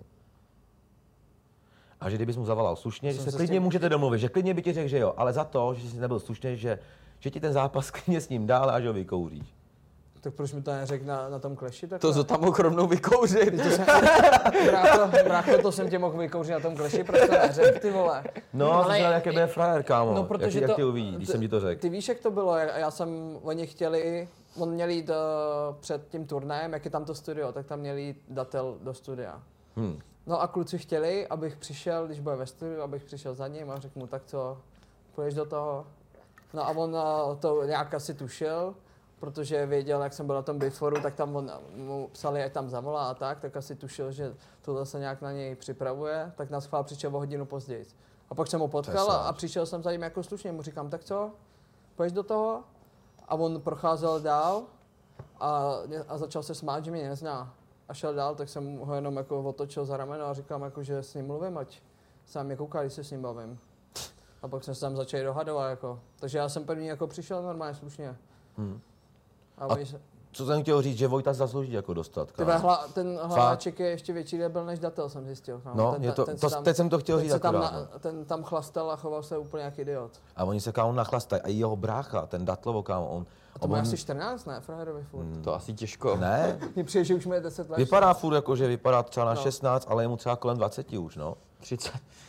A že kdybys mu zavolal slušně, že Jsem se se s klidně tím- můžete domluvit, že klidně by ti řekl, že jo, ale za to, že jsi nebyl slušný, že, že ti ten zápas klidně s ním dál a že ho vykouříš. Tak proč mi to neřekl na, na tom kleši? Tak To za tam mohl rovnou vykouřit. brácho, brácho, to jsem tě mohl vykouřit na tom kleši, proč to neřekl, ty vole. No, Ale- ale jaké bude frajer, kámo. No, protože jak, to, jak tě uvidí, když ty- jsem ti to řekl. Ty víš, jak to bylo, já, já jsem, oni chtěli, on měl jít uh, před tím turnajem, jak je tam to studio, tak tam měl jít datel do studia. Hm. No a kluci chtěli, abych přišel, když bude ve studiu, abych přišel za ním a řekl mu, tak co, půjdeš do toho? No a on uh, to nějak asi tušil, protože věděl, jak jsem byl na tom Biforu, tak tam on, mu psali, ať tam zavolá a tak, tak asi tušil, že tohle se nějak na něj připravuje, tak nás chvál přišel o hodinu později. A pak jsem ho potkal a, a přišel jsem za ním jako slušně, mu říkám, tak co, půjdeš do toho? A on procházel dál a, a začal se smát, že mě nezná. A šel dál, tak jsem ho jenom jako otočil za rameno a říkám, jako, že s ním mluvím, ať se mě kouká, když se s ním bavím. A pak jsme se tam začali dohadovat, jako. Takže já jsem první jako přišel normálně slušně. Hmm. A, A oni se, Co jsem chtěl říct, že Vojta zaslouží jako dostat, ty kámo. hla, ten Hlaváček je ještě větší debil než datel, jsem zjistil. kámo. No, ten, je to, ten, to, se tam, teď jsem to chtěl ten, říct se tam akorát. na, no. ten tam chlastal a choval se úplně jak idiot. A oni se kámo nachlastají. A i jeho brácha, ten Datlovo, kámo, on... A to on má asi čtrnáct, ne? Frajerovi furt. To asi těžko. Ne, Mně přijde, že už má deset let. vypadá furt jako, že vypadá třeba na No. šestnáct, ale je mu třeba kolem dvacet už, no. třicet.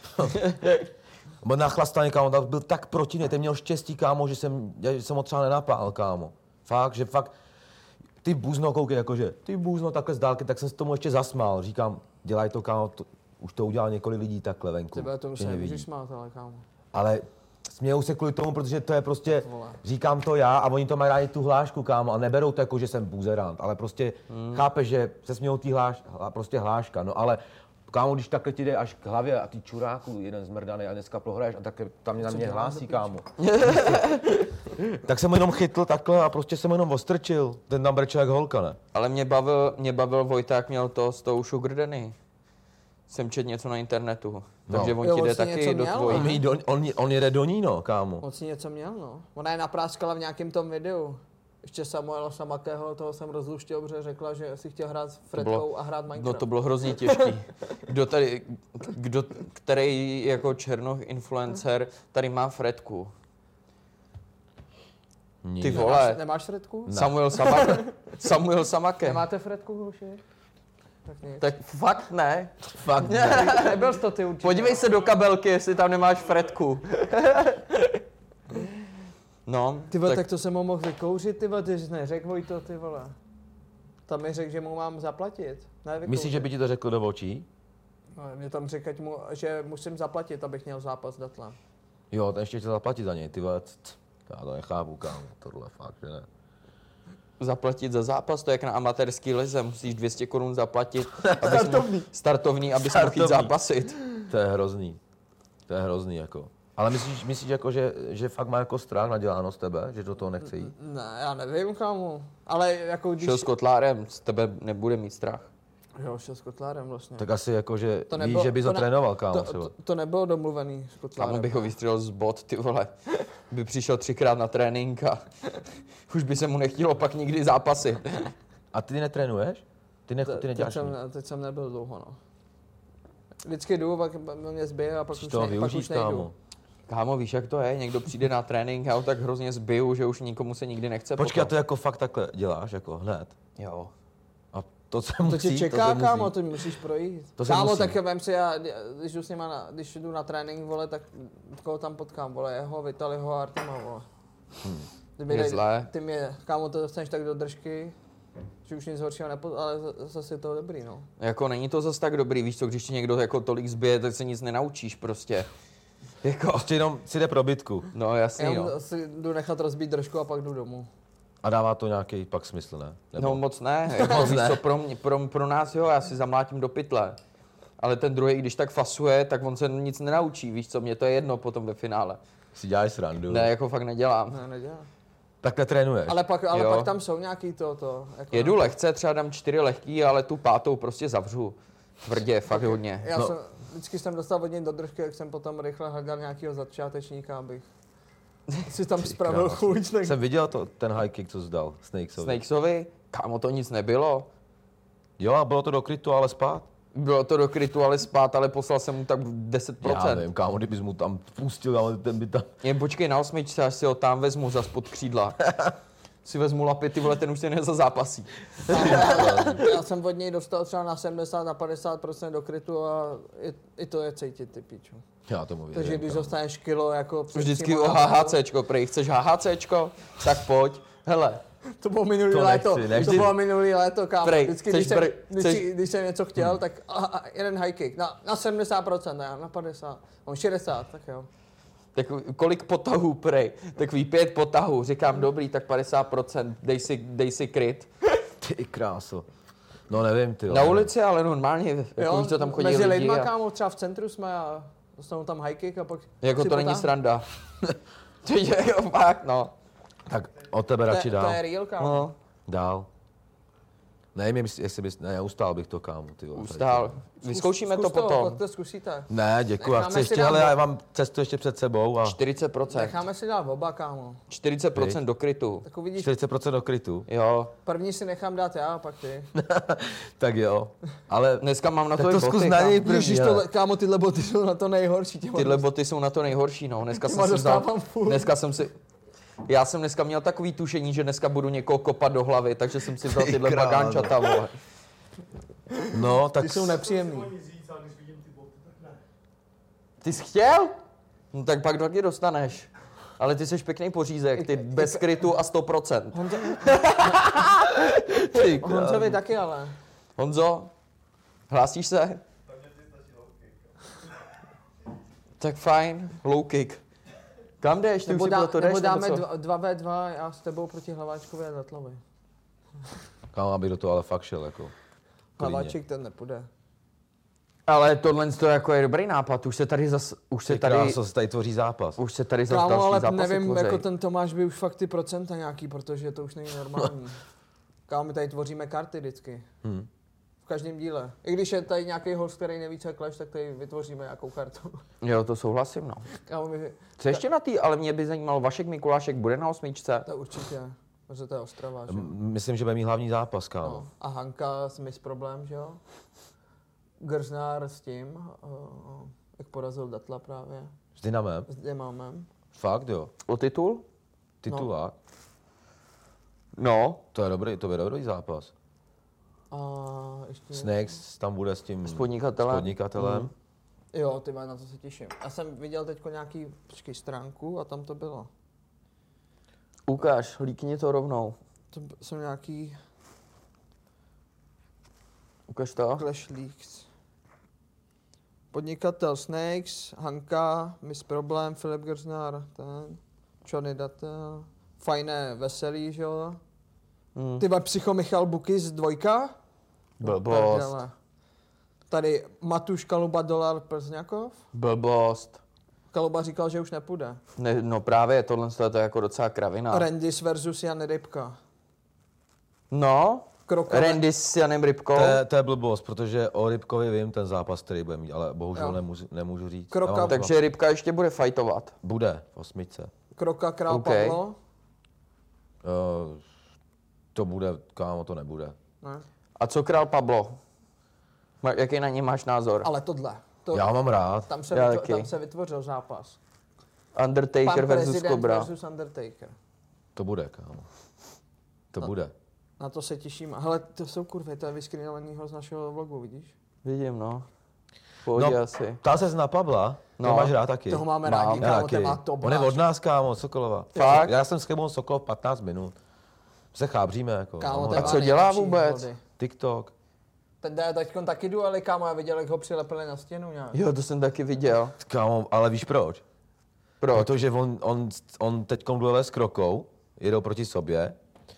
Byl nachlastaný, kámo, tak byl tak proti mě, ten měl štěstí, kámo, že jsem, že jsem ho třeba nenapál, kámo. Fakt, že fakt, ty bůzno koukej, jakože, ty bůzno takhle z dálky, tak jsem se tomu ještě zasmál. Říkám, dělaj to, kámo, to, už to udělal několik lidí takhle venku. Tebe to už že se nevidí. nemůžeš smát, ale kámo. Ale smějou se kvůli tomu, protože to je prostě, Vole. říkám to já a oni to mají rádi tu hlášku, kámo, a neberou to jako, že jsem buzerant, ale prostě hmm. chápeš, že se smějou tý hláš, prostě hláška, no ale kámo, když takhle ti jde až k hlavě a ty čuráku, jeden zmrdaný a dneska prohraješ a tak tam na mě hlásí, kámo. Tak jsem jenom chytl takhle a prostě jsem jenom ostrčil, ten tam brečel jak holka, ne? Ale mě bavil, mě bavil Vojta, jak měl to s tou Sugar Danny. Jsem čet něco na internetu, No. takže on Jo, ti on jde si taky něco do měl, tvojí. On, jí do, on, on jede do ní, no, kámo. On si něco měl, no. Ona je napráskala v nějakém tom videu. Ještě Samuela Samakého, toho jsem rozluštil, protože řekla, že si chtěl hrát s Fredkou bylo- a hrát Minecraft. No to bylo hrozně těžký. Kdo tady, kdo, který jako černoch influencer tady má Fredku? Ty Nikdo. vole, Nemáš, nemáš Fredku? Samuel Samake. Samuel Samake. Nemáte Fredku, hoši? Tak nic. Tak fakt ne. Fakt ne. Nebyl jsi to ty určitě. Podívej se do kabelky, jestli tam nemáš Fredku. No, Ty vole, tak, tak tak to jsem mu mohl vykouřit, ty vole, ty jsi neřekl Vojto, ty vole. Tam mi řekl, že mu mám zaplatit. Ne, vykouřit. Myslíš, že by ti to řekl do očí? No, mě tam řekl, ať mu, že musím zaplatit, abych měl zápas Datla. Jo, ten ještě chce zaplatit za něj, ty vole. c- c- Já to nechápu, kámo, tohle fakt, že ne. zaplatit za zápas, to je jak na amatérský lize, musíš dvě stě korun zaplatit, abys startovní. Mohl, startovní, abys mohl jít zápasit. To je hrozný. To je hrozný, jako. Ale myslíš, myslíš jako, že, že fakt má jako strach naděláno z tebe, že do toho nechce jít? Ne, já nevím, kámo. Ale jako když... Šel s Kotlárem, z tebe nebude mít strach. Jo, šel s Kotlárem vlastně. Tak asi jako, že To víš, nebylo- že bys to ho ne- trénoval, kámo, to, třeba. to, to nebylo domluvený s Kotlárem. Kámo bych ho vystřelil z bod, ty vole. By přišel třikrát na trénink a už by se mu nechtělo pak nikdy zápasit. A ty netrénuješ? Ty, ne, ty Teď neděláš nic? jsem, teď jsem nebyl dlouho, no. Vždycky jdu, pak mě zbije a pak Musíš už, toho ne, pak využít, už nejdu. kámo. Kámo, víš, jak to je? Někdo přijde na trénink, já ho tak hrozně zbiju, že už nikomu se nikdy nechce Počkej, a potom. to jako fakt takhle děláš, jako hned? Jo. A to se To musí, tě čeká, to se kámo, musí. to musíš projít. To se kámo, musí. tak vem si, já, když jdu s nima na, když jdu na trénink, vole, tak koho tam potkám, vole, jeho, Vitaliho a Artima, vole. Hmm. Ty, mi Je dej- zlé. ty mě, kámo, to dostaneš tak do držky, že už nic horšího nepo, ale za- zase je to dobrý, no. Jako není to zas tak dobrý, víš co, když ti někdo jako tolik zbije, tak se nic nenaučíš prostě. Jako, Prostě jenom si jde pro bitku. no jasný, Já no. si jdu nechat rozbít držku a pak jdu domů. A dává to nějaký pak smysl, ne? Nebo... No moc ne, jako, Moc víš ne. co, pro, mě, pro, pro nás jo, já si zamlátím do pytle. Ale ten druhý, když tak fasuje, tak on se nic nenaučí, víš co, mě to je jedno potom ve finále. Si děláš srandu. Ne, jako fakt nedělám. Ne, nedělá. Takhle trénuješ. Ale pak, ale Jo. pak tam jsou nějaký to, to. Jako Jedu lehce, třeba dám čtyři lehký, ale tu pátou prostě zavřu. Tvrdě, fakt hodně. Já No. jsem, vždycky jsem dostal od něj do držky, jak jsem potom rychle hledal nějakého začátečníka, abych si tam spravil krása. chuť. Tak... Jsem viděl to, ten high kick, co jsi dal, Snakesovi. Snakesovi, kámo, to nic nebylo. Jo, a bylo to do krytu, ale spát. Bylo to do krytu, ale spát, ale poslal jsem mu tak deset Já procent. nevím, kámo, kdybys mu tam pustil, ale ten by tam... Jen počkej na osmičce, až si ho tam vezmu za spod křídla. Si vezmu lapy, ty vole, ten už se nezazápasí. Já jsem od něj dostal třeba na sedmdesát na padesát procent do krytu a i, i to je cítit, ty piču. Já tomu věřím. Takže když kámo. dostaneš kilo jako před Vždycky tím o zápasem- HHCčko, prej, chceš HHCčko? Tak pojď. Hele, To bylo minulý To léto, nechci, nechci. to bylo minulý léto, kámo. Prej, Vždycky, chceš když, jsem, br- když, chceš- si- když jsem něco chtěl, tak a, a, jeden high kick na, na sedmdesát procent, ne, na padesát, on šedesát, tak jo. tak kolik potahů, prej? Takový pět potahů, říkám, dobrý, tak padesát procent, dej si, dej si kryt. Ty kráso. No nevím, ty. Na ulici, ale normálně, jako víš, co tam chodí mezi lidi. lidma, A, kámo, třeba v centru jsme a dostanou tam high kick a pak jako si to není potáhnu. sranda. To je jako fakt, no. Tak od tebe To radši je, dál. to je real, kámo. no. Dál. Nevím, jestli bys... Ne, ustál bych to, kámo, ty vole. Ustál. Vyzkoušíme Zkus to potom. To, to zkusíte. Ne, děkuji, a Necháme chci si ještě, dát hele, do- já mám cestu ještě před sebou a čtyřicet procent. Necháme si dát oba, kámo. čtyřicet procent do krytu. Tak uvidíš, čtyřicet procent do krytu. Jo. první si nechám dát já a pak ty. Tak jo, ale Dneska mám na tak to, to i zkus boty, na kámo. něj první, Ježiš, hele. tohle, kámo, tyhle boty jsou na to nejhorší. Těma Tyhle boty jsou na to nejhorší, no. Dneska Těma jsem si vzal, dostávám furt. dneska jsem si, já jsem dneska měl takový tušení, že dneska budu někoho kopat do hlavy, takže jsem si vzal Ty tyhle krávo. bagánčata, vole. No, tak Ty jsou nepříjemný. Ty jsi chtěl? No tak pak taky dostaneš. Ale ty jsi pěkný pořízek, ty bez krytu a sto procent. Honzo, ty krávo. Honzovi taky, ale. Honzo, hlásíš se? Tak fajn, low kick. Kam jdeš? Ty Nebo, už si dá, pro to nebo jdeš, dáme nebo co? dva, dva ve dva, já s tebou proti Hlaváčkovi a Datlovi. Kámo, aby do toho ale fakt šel, jako. Klidně. Hlaváček ten nepůjde. Ale tohle to jako je dobrý nápad, už se tady zas, už se Ty tady, kráso, se tady tvoří zápas. už se tady zas Kámo, další ale zápasy nevím, tvoří. jako ten Tomáš by už fakt ty procenta nějaký, protože to už není normální. Kámo, my tady tvoříme karty vždycky. Hmm. V každém díle. I když je tady nějaký host, který neví, co je Clash, tak tady vytvoříme nějakou kartu. Jo, to souhlasím, no. Kámo, my, Co ještě na tý, ale mě by zajímalo, Vašek Mikulášek bude na osmičce? to určitě, protože to je Ostrava, že? M- Myslím, že bude mít hlavní zápas, kámo. No. A Hanka s Miss Problém, že jo? Grznár s tím, uh, jak porazil Datla právě, S Dynamem? s Dynamem. Fakt, jo. O titul? Titulák. No. To je dobrý, to bude dobrý zápas. A ještě... Snakes tam bude s tím S podnikatelem. S podnikatelem. Mhm. Jo, ty vole, na to se těším. Já jsem viděl teď nějaký, počkej, stránku a tam to bylo. Ukáž, líkni to rovnou. To jsou nějaký Ukaž to. Clash Leaks. Podnikatel Snakes, Hanka, Miss Problém, Filip Grznár, ten, Johnny Datel, Fajné veselý, že jo? Hmm. Ty vole, Psycho Michal Bukis dvojka? Blbost. Prdele. Tady Matuš Kaluba Dolar Plzňakov. Blbost. Kaluba říkal, že už nepůjde. Ne, no právě, tohle je to jako docela kravina. Randis versus Jan Rybka. No, Kroka. Randy s Janem Rybkou. To je, to je blbost, protože o Rybkovi vím ten zápas, který bude mít, ale bohužel Jo. nemůžu, nemůžu říct. Kroka- Já mám to- Takže Rybka ještě bude fightovat. Bude v osmičce. Kroka Král OK. Pavlo. Uh, to bude, kámo, to nebude. Ne? A co král Pablo? Ma- Jaký na něj máš názor? Ale tohle. To, Já ho mám rád. tam, se Já vytvo, taky. tam se vytvořil zápas. Undertaker Pan versus prezident Cobra. versus Undertaker. To bude, kámo. To No. bude. Na to se těším. Hele, to jsou kurvy, to je vyskrýnovanýho z našeho vlogu, vidíš? Vidím, no. Pohodě No, asi. ptál ses na Pavla, no, No. to máš rád taky. Toho máme Mám. rádi, Já kámo, taky. ten má top On je hráč. od nás, kámo, Sokolova. Fakt? Já jsem s Chebou Sokolov patnáct minut. Se chábříme, jako. Kámo, mám ho ten A rád. co má dělá nejlepší vůbec? body. TikTok. Ten jde teďkon taky duely, kámo, já viděl, jak ho přilepili na stěnu nějak. Jo, to jsem taky viděl. Kámo, ale víš proč? Proč? Protože on, on, on teď dueluje s Krokou, jedou proti sobě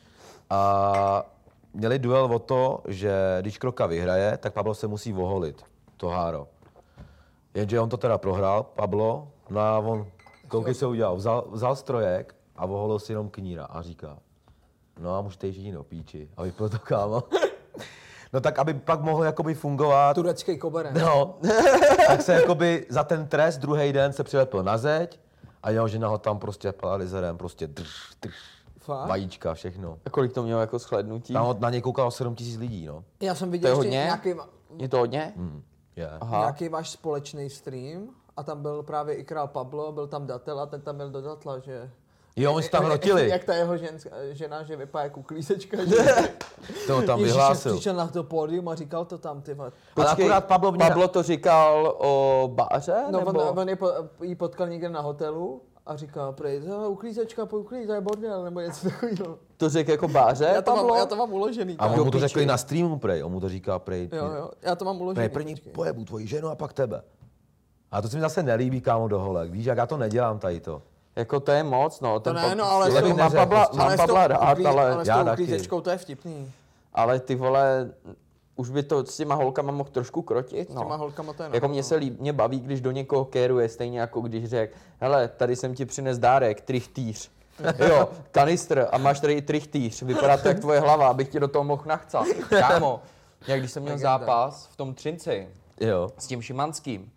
a měli duel o to, že když Kroka vyhraje, tak Pablo se musí oholit, to háro. Jenže on to teda prohrál, Pablo, no a on, koukej, co udělal, vzal, vzal strojek a oholil si jenom kníra a říká, no a můžete jít do píči. A vypil to, kámo. No tak, aby pak mohl jakoby fungovat. Turecký koberec. No, tak se jakoby za ten trest druhý den se přilepil na zeď a jeho žena ho tam prostě paralizerem, prostě drž, drž, Fakt? vajíčka, všechno. A kolik to mělo jako shlednutí? Tam ho- na něj koukalo sedm tisíc lidí, no. Já jsem To viděl je ještě hodně? nějaký, Je to hodně? Hmm, je. Aha. nějaký váš společný stream a tam byl právě i král Pablo, byl tam Datel a ten tam byl do Datla, že... Jo, oni se tam hrotili. Jak ta jeho ženská, žena, že vypadá jako uklízečka, že... To tam Ježíš, vyhlásil. přišel na to pódium a říkal to tam, ty vole. Ale akorát Pablo měl- Pablo to říkal o Báře, No, nebo? on, on je po, jí potkal někde na hotelu a říkal, prej, uklízečka, uklíz, to je bordel, nebo něco takového. To řekl jako Báře, Já to, Pablo? mám, já to mám uložený. A on kámo. mu to řekl piči. i na streamu, prej. On mu to říká, prej. Jo, jo, já to mám uložený. Prej, první počkej. pojebu tvoji ženu a pak tebe. A to se mi zase nelíbí, kámo, do holek. Víš, jak já to nedělám tady to. Jako to je moc, no. To ten ne, Pab- no, ale... Tohle s tou- bych mám neřekl, Pabla, prostě. mám ale s tou Pabla rád, uklí- ale, ale s já tou taky. uklízečkou to je vtipný. ale ty vole, už by to s těma holkama mohl trošku krotit, S těma no. holkama to je Jako na- mě se líb, mě baví, když do někoho kéruje, stejně jako když řek, hele, tady jsem ti přines dárek, trichtýř. Jo, kanistr a máš tady i trichtýř, vypadá to jak tvoje hlava, abych ti do toho mohl nachcat. Kámo, jak když jsem měl Legenda. zápas v tom Třinci Jo. s tím Šimanským,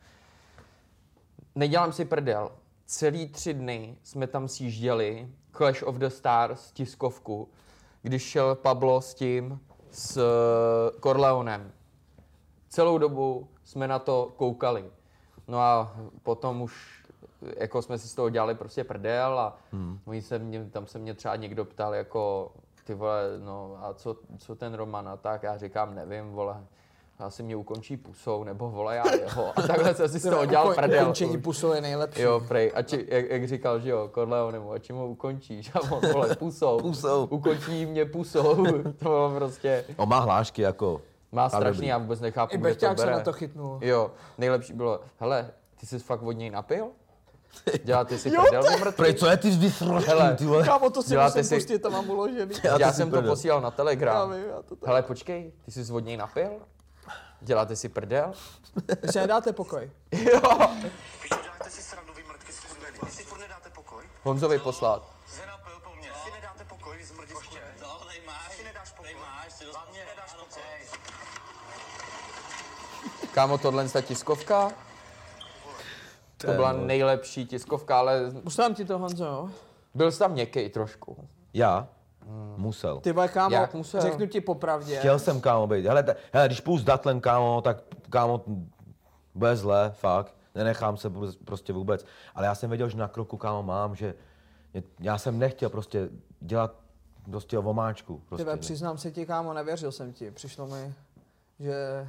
nedělám si prdel, celý tři dny jsme tam sjížděli Clash of the Stars tiskovku, když šel Pablo s tím, s eh, Corleonem. Celou dobu jsme na to koukali. No a potom už jako jsme si z toho dělali prostě prdel a hmm. oni se mě, tam se mě třeba někdo ptal jako ty vole, no a co, co ten Roman a tak, já říkám nevím, vole, asi mě ukončí pusou, nebo vole já jeho. A takhle jsem si z toho dělal Ukon- prdel. Ukončení pusou je nejlepší. Jo, prej. A či, jak, jak, říkal, že jo, Corleonemu, a čím ho ukončíš? A on, vole, pusou. Pusou. Ukončí mě pusou. To bylo prostě, On má hlášky jako. má A strašný, dobrý. já vůbec nechápu, I kde to Bechťák se bere. na to chytnul. Jo, nejlepší bylo, hele, ty jsi fakt od něj napil? Děláte si prdel vymrtky? Prej, co je ty vysrlý, Hele, ty vole? Kámo, to si Děláte musím si- pustit, to mám uložený. Já, Já jsem si to prdel. posílal na Já Telegram. vím, já to tak. Hele, počkej, ty jsi od něj napil? Děláte si prdel? Vy si nedáte pokoj. Jo. Pičo, děláte si srandu, vy mrtky skurvený. Vy si furt nedáte pokoj? Honzovi poslat. Zena pil po mně. Si nedáte pokoj, vy zmrdí skurvený. No, tady máš. Si nedáš pokoj. Tady máš, si dostaneš. Hlavně nedáš pokoj. Kámo, tohle je ta tiskovka? To byla nejlepší tiskovka, ale Poslám ti to, Honzo, jo? byl jsi tam měkkej trošku. Já? Musel. Ty vole, kámo, Jak musel? řeknu ti popravdě. Chtěl jsem, kámo, být. Hele, ta, hele, když půjdu s datlem, kámo, tak, kámo, bude zle, fakt. Nenechám se vůbec- prostě vůbec. Ale já jsem věděl, že na kroku, kámo, mám, že mě- já jsem nechtěl prostě dělat prostě o vomáčku. Prostě, Ty vole, přiznám se ti, kámo, nevěřil jsem ti. Přišlo mi, že,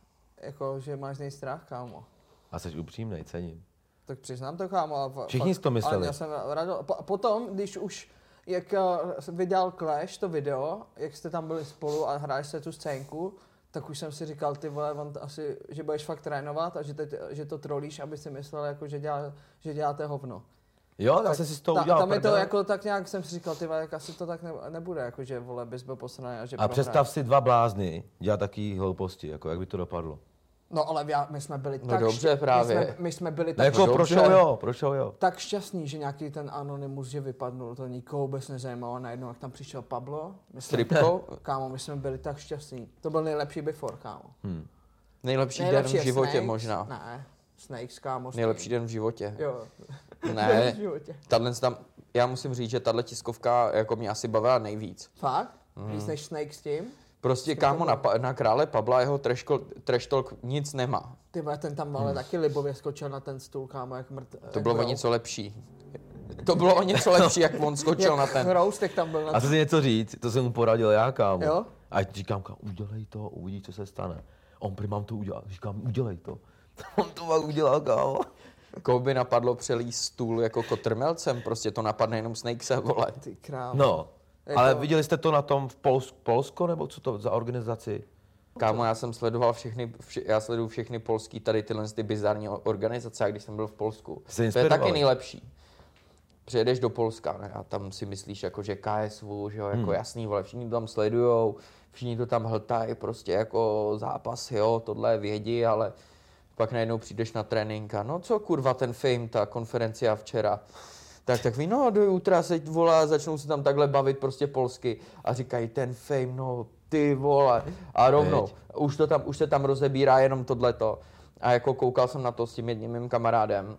jako, že máš nejstrach, kámo. A jsi upřímnej, cením. Tak přiznám to, kámo. A fa- Všichni fakt- si to mysleli. Ale já jsem radil. Po, potom, když už, jak uh, vydal Clash to video, jak jste tam byli spolu a hráš se tu scénku, tak už jsem si říkal, ty vole, on t- asi, že budeš fakt trénovat a že, teď, že to trolíš, aby si myslel, jako, že, dělá, že děláte hovno. Jo, já jsem si s tou Ta, udělal tam je to prdel. jako tak nějak jsem si říkal, ty vole, jak asi to tak ne, nebude, jako, že vole, bys byl posraný a že A prohraješ. představ si dva blázny dělat taký hlouposti, jako jak by to dopadlo. No ale já, my jsme byli No tak dobře, šťa- právě. My jsme, my jsme byli No tak, jako dobře. prošel jo, prošel jo. tak šťastní, že nějaký ten Anonymous, že vypadnul, to nikoho vůbec nezajímalo. Najednou, jak tam přišel Pablo, my jsme, Tripkou? kámo, my jsme byli tak šťastní. To byl nejlepší before, kámo. Nejlepší, Nejlepší den je v životě Snakes. možná. Ne, Snakes, kámo. Nejlepší Snakes. den v životě. Jo, Ne, v životě. tahle tam, já musím říct, že tahle tiskovka jako mě asi bavila nejvíc. Fakt? Mm. Víc než Snakes s tím? Prostě kámo na, pa- na krále Pabla jeho trash, trash talk nic nemá. Ty vole, ten tam ale taky libově skočil na ten stůl, kámo, jak mrt. To bylo o něco lepší. To bylo o něco lepší, jak on skočil na ten. Roustek tam byl na A chci si něco říct, to jsem mu poradil já, kámo. Jo? A říkám, kámo, udělej to, uvidí, co se stane. On prý mám to udělat, říkám, udělej to. On to pak udělal, kámo. Koho by napadlo přelíst stůl jako kotrmelcem, prostě to napadne jenom Snakese, vole. ty krávo. No, Jako- ale viděli jste to na tom v Pols- Polsko, nebo co to za organizaci? Kámo, já jsem sledoval všechny, vše, já sleduju všechny polský tady tyhle ty bizarní o- organizace, a když jsem byl v Polsku. Se To je inspirovali. taky nejlepší. Přijedeš do Polska, ne, a tam si myslíš, jako, že K S V, že jo, jako Hmm. jasný, vole, všichni to tam sledujou, všichni to tam hltají, prostě jako zápas, jo, tohle vědí, ale pak najednou přijdeš na trénink a no co kurva ten fame, ta konferencia včera. Tak tak ví, no do jutra se volá, začnou se tam takhle bavit prostě polsky a říkají ten fame, no ty vole. A rovnou, Veď. už, to tam, už se tam rozebírá jenom tohleto. A jako koukal jsem na to s tím jedním mým kamarádem.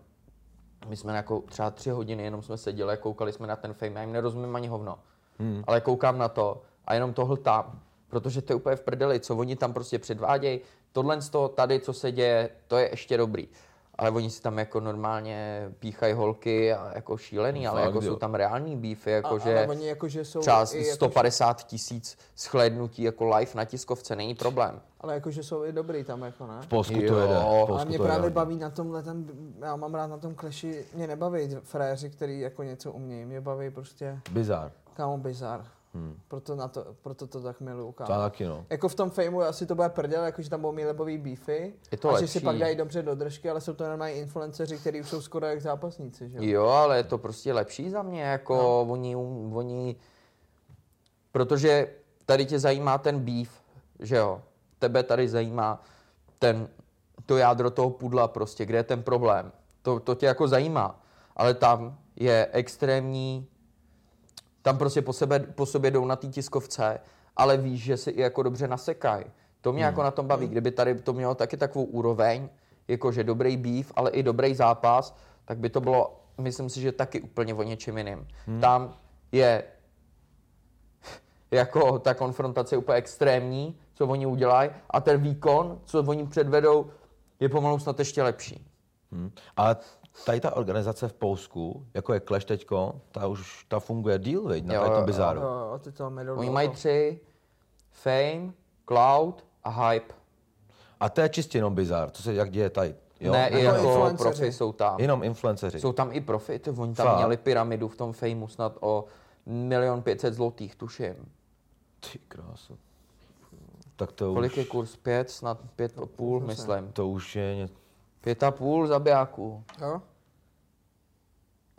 My jsme jako třeba tři hodiny jenom jsme seděli a koukali jsme na ten fame. Já jim nerozumím ani hovno. Hmm. Ale koukám na to a jenom to hltám. Protože to je úplně v prdeli, co oni tam prostě předvádějí. Tohle z toho tady, co se děje, to je ještě dobrý. Ale oni si tam jako normálně píchají holky a jako šílený, ale Fakt, jako jo. jsou tam reální beefy, jako A, že ale oni jako, že jsou třeba i jako, sto padesát tisíc shlédnutí jako live na tiskovce, není problém. ale jako, že jsou i dobrý tam, jako ne? V Polsku to Jo. jede. V Ale Polsku Ale mě to právě jede. baví na tomhle, ten, já mám rád na tom Clashi, mě nebaví fréři, který jako něco umějí, mě baví prostě, Bizar. kámo, bizar. Hmm. Proto, na to, proto to tak miluju, kámo. To taky, no. Jako v tom Fameu asi to bude prdel, jakože tam budou mít lebový beefy. Je to a lepší. že si pak dají dobře do držky, ale jsou to normální influenceři, kteří už jsou skoro jak zápasníci, že jo? Jo, ale je to prostě lepší za mě, jako no. oni, um, oni, protože tady tě zajímá ten beef, že jo, tebe tady zajímá ten, to jádro toho pudla prostě, kde je ten problém, to, to tě jako zajímá, ale tam je extrémní, tam prostě po, sebe, po sobě jdou na té tiskovce, ale víš, že si i jako dobře nasekají. To mě hmm. jako na tom baví, kdyby tady to mělo taky takovou úroveň, jakože dobrý beef, ale i dobrý zápas, tak by to bylo, myslím si, že taky úplně o něčem jiným. Hmm. Tam je jako ta konfrontace úplně extrémní, co oni udělají, a ten výkon, co oni předvedou, je pomalu snad ještě lepší. Hmm. Ale tady ta organizace v Polsku, jako je Clash teďko, ta už ta funguje díl, veď, na Jo, tady jo, tom jo. bizáru. Jo, ty to mi jdou Oni dlouho. mají tři, Fame, Cloud a Hype. A to je čistě jenom bizár, co se jak děje tady. Jo? Ne, i Jako jako influenceři. profi jsou tam. Jenom influenceři. Jsou tam i profit, oni tam Fakt? měli pyramidu v tom Fameu snad o milion pětset zlotých, tuším. Ty krásu. Tak to Kolik už, je kurz? Pět, snad pět a půl, myslím. to už je ně... Pět a půl zabijáků. Jo?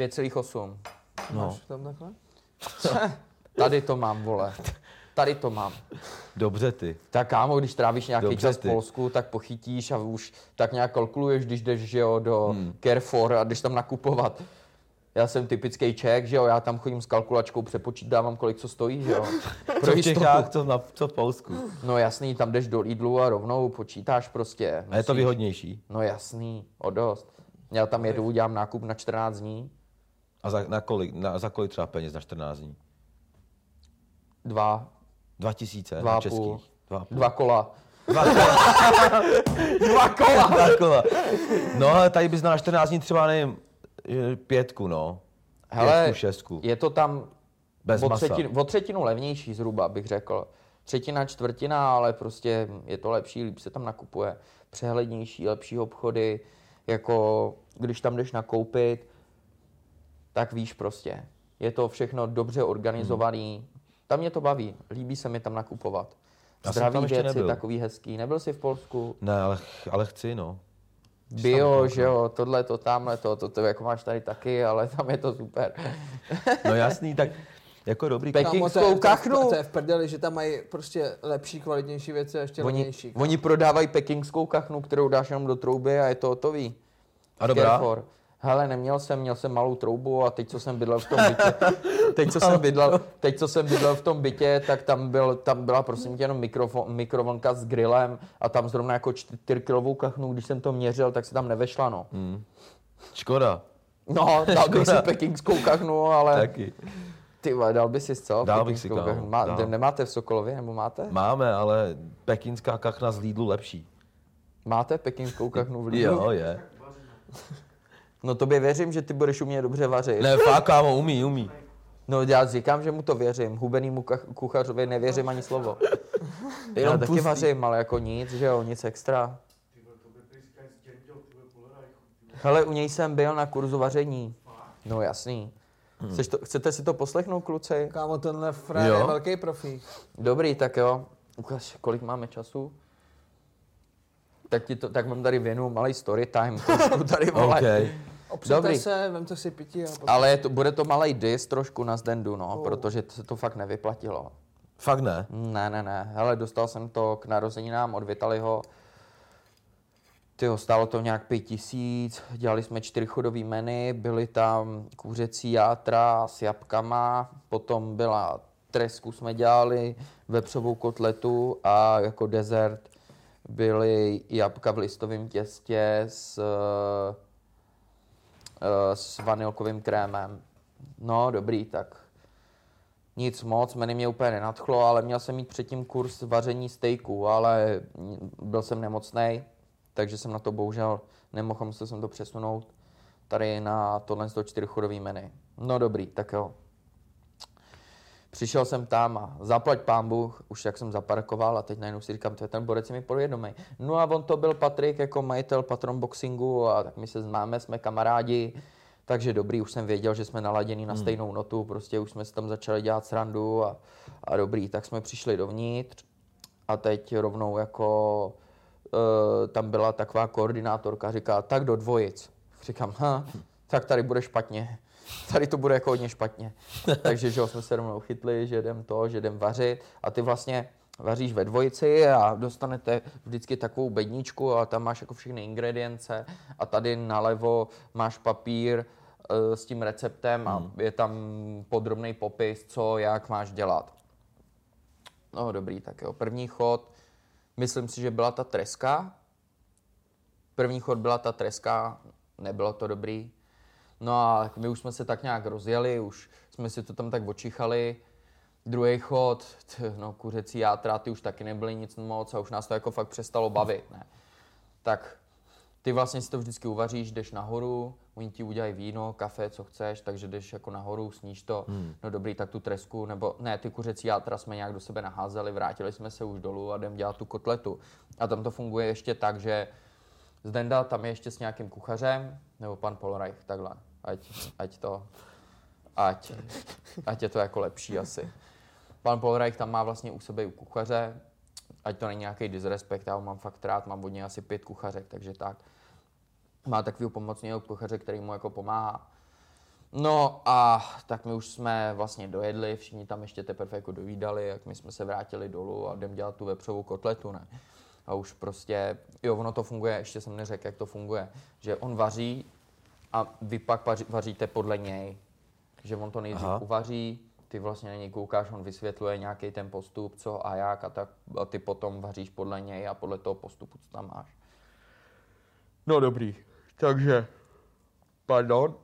pět celá osm. No. Máš tam takhle? Tady to mám, vole. Tady to mám. Dobře ty. Tak kámo, když trávíš nějaký Dobře čas v ty. Polsku, tak pochytíš a už tak nějak kalkuluješ, když jdeš, že jo, do hmm. Carrefour a jdeš tam nakupovat. Já jsem typický Čech, že jo, já tam chodím s kalkulačkou, přepočítávám, kolik co stojí, že jo. Co v Čechách, co, na, co v Polsku. No jasný, tam jdeš do Lidlu a rovnou počítáš prostě. Musíš. A je to výhodnější. No jasný, o dost. Já tam jedu, udělám nákup na čtrnáct dní. A za, na kolik, na, za kolik třeba peněz na čtrnáct dní? Dva, Dva tisíce dva na a půl. českých. Dva, a půl. Dva kola. Dva kola. Dva kola! Dva kola. No ale tady bys na čtrnáct dní třeba, nevím, eh, pětku, no. Hele, Pětku, šestku. je to tam Bez o, masa. třetinu, o třetinu levnější zhruba, bych řekl. Třetina, čtvrtina, ale prostě je to lepší, líp se tam nakupuje. Přehlednější, lepší obchody, jako když tam jdeš nakoupit, tak víš prostě. Je to všechno dobře organizovaný. Hmm. Tam mě to baví, líbí se mi tam nakupovat. Já jsem Zdraví tam ještě věci, nebyl. takový hezký. Nebyl jsi v Polsku? Ne, ale, ale chci, no. Bio, že jo, tohle, to, tamhle, to, to, to, jako máš tady taky, ale tam je to super. No jasný, tak jako dobrý. Pek- Kámo, to, je, Pekingskou to, je, kachnu. to je v prdeli, že tam mají prostě lepší, kvalitnější věci a ještě Oni, levnější. oni prodávají pekingskou kachnu, kterou dáš jenom do trouby a je to hotový. A dobrá? Carrefour. Hele, neměl jsem, měl jsem malou troubu a teď, co jsem bydlel v tom bytě, teď, co jsem bydlel, teď, co jsem bydlel v tom bytě, tak tam, byl, tam byla prosím tě jenom mikrofon, mikrovlnka s grillem a tam zrovna jako čtyřkilovou kachnu, když jsem to měřil, tak se tam nevešla, no. Hmm. Škoda. No, dal bych si pekingskou kachnu, ale Taky. ty vole, dal by si co? Dal bych si, Pekingskou kámo, kachnu. Má, dal. nemáte v Sokolově, nebo máte? Máme, ale pekinská kachna z Lidlu lepší. Máte pekingskou kachnu v Lidlu? Jo, je. No tobě věřím, že ty budeš umět dobře vařit. Ne, fakt, kámo, umí, umí. No já říkám, že mu to věřím. Hubenýmu kach- kuchařovi nevěřím ani slovo. Já Jenom taky pustý. vařím, ale jako nic, že jo, nic extra. Hele, u něj jsem byl na kurzu vaření. No jasný. Hmm. Chceš to, chcete si to poslechnout, kluci? Kámo, tenhle frajer je Jo. velký profík. Dobrý, tak jo. Ukaž, kolik máme času? Tak, ti to, tak mám tady věnu malý story time. trošku Tady, vole. OK. Opřete Dobrý. se, vemte si pití a potom... Ale je to, bude to malý dis trošku na zdendu, no, oh. protože to se to fakt nevyplatilo. Fakt ne. Ne, ne, ne. Hele, dostal jsem to k narozeninám od Vitaliho. Tyjo, stálo to nějak pět tisíc, dělali jsme čtyřchodový menu, byly tam kuřecí játra s jabkama, potom byla tresku jsme dělali, vepřovou kotletu a jako dezert byly jabka v listovém těstě s, eh, s vanilkovým krémem. No, dobrý, tak nic moc, menu mě úplně nenadchlo, ale měl jsem mít předtím kurz vaření stejků, ale byl jsem nemocnej, takže jsem na to bohužel nemohl, musel jsem to přesunout tady na tohle čtyřchodový menu. No dobrý, tak jo. Přišel jsem tam a zaplať pán Bůh, už jak jsem zaparkoval a teď najednou si říkám, to je ten borec je mi povědomý. No a on to byl Patrik jako majitel Patron Boxingu a tak my se známe, jsme kamarádi, takže dobrý, už jsem věděl, že jsme naladěni na stejnou notu, prostě už jsme si tam začali dělat srandu a, a dobrý, tak jsme přišli dovnitř a teď rovnou jako uh, tam byla taková koordinátorka, říká, tak do dvojic. Říkám, ha, tak tady bude špatně. Tady to bude jako hodně špatně. Takže že jo, jsme se rovnou chytli, že jdem to, že jdem vařit a ty vlastně vaříš ve dvojici a dostanete vždycky takovou bedničku a tam máš jako všechny ingredience a tady nalevo máš papír uh, s tím receptem a Hmm. je tam podrobný popis, co, jak máš dělat. No dobrý, tak jo, první chod, myslím si, že byla ta treska. První chod byla ta treska, nebylo to dobrý. No a my už jsme se tak nějak rozjeli, už jsme si to tam tak očichali. Druhý chod, t, no kuřecí játra, ty už taky nebyly nic moc a už nás to jako fakt přestalo bavit, ne. Tak ty vlastně si to vždycky uvaříš, jdeš nahoru, oni ti udělají víno, kafe, co chceš, takže jdeš jako nahoru, sníš to, hmm. no dobrý, tak tu tresku, nebo ne, ty kuřecí játra jsme nějak do sebe naházeli, vrátili jsme se už dolů a jdem dělat tu kotletu. A tam to funguje ještě tak, že Zdenda tam je ještě s nějakým kuchařem, nebo pan Polreich, takhle, ať, ať to, ať, ať je to jako lepší asi. Pan Polreich tam má vlastně u sebe u kuchaře, ať to není nějaký disrespekt, já ho mám fakt rád, mám od něj asi pět kuchařek, takže tak. Má takového pomocného kuchaře, který mu jako pomáhá. No a tak my už jsme vlastně dojedli, všichni tam ještě teprve jako dovídali, jak my jsme se vrátili dolů a jdem dělat tu vepřovou kotletu, ne? A už prostě, jo, ono to funguje, ještě jsem neřekl, jak to funguje, že on vaří a vy pak vaří, vaříte podle něj. Že on to nejdřív Aha. uvaří, ty vlastně na něj koukáš, on vysvětluje nějaký ten postup, co a jak a tak a ty potom vaříš podle něj a podle toho postupu, co tam máš. No dobrý, takže, pardon.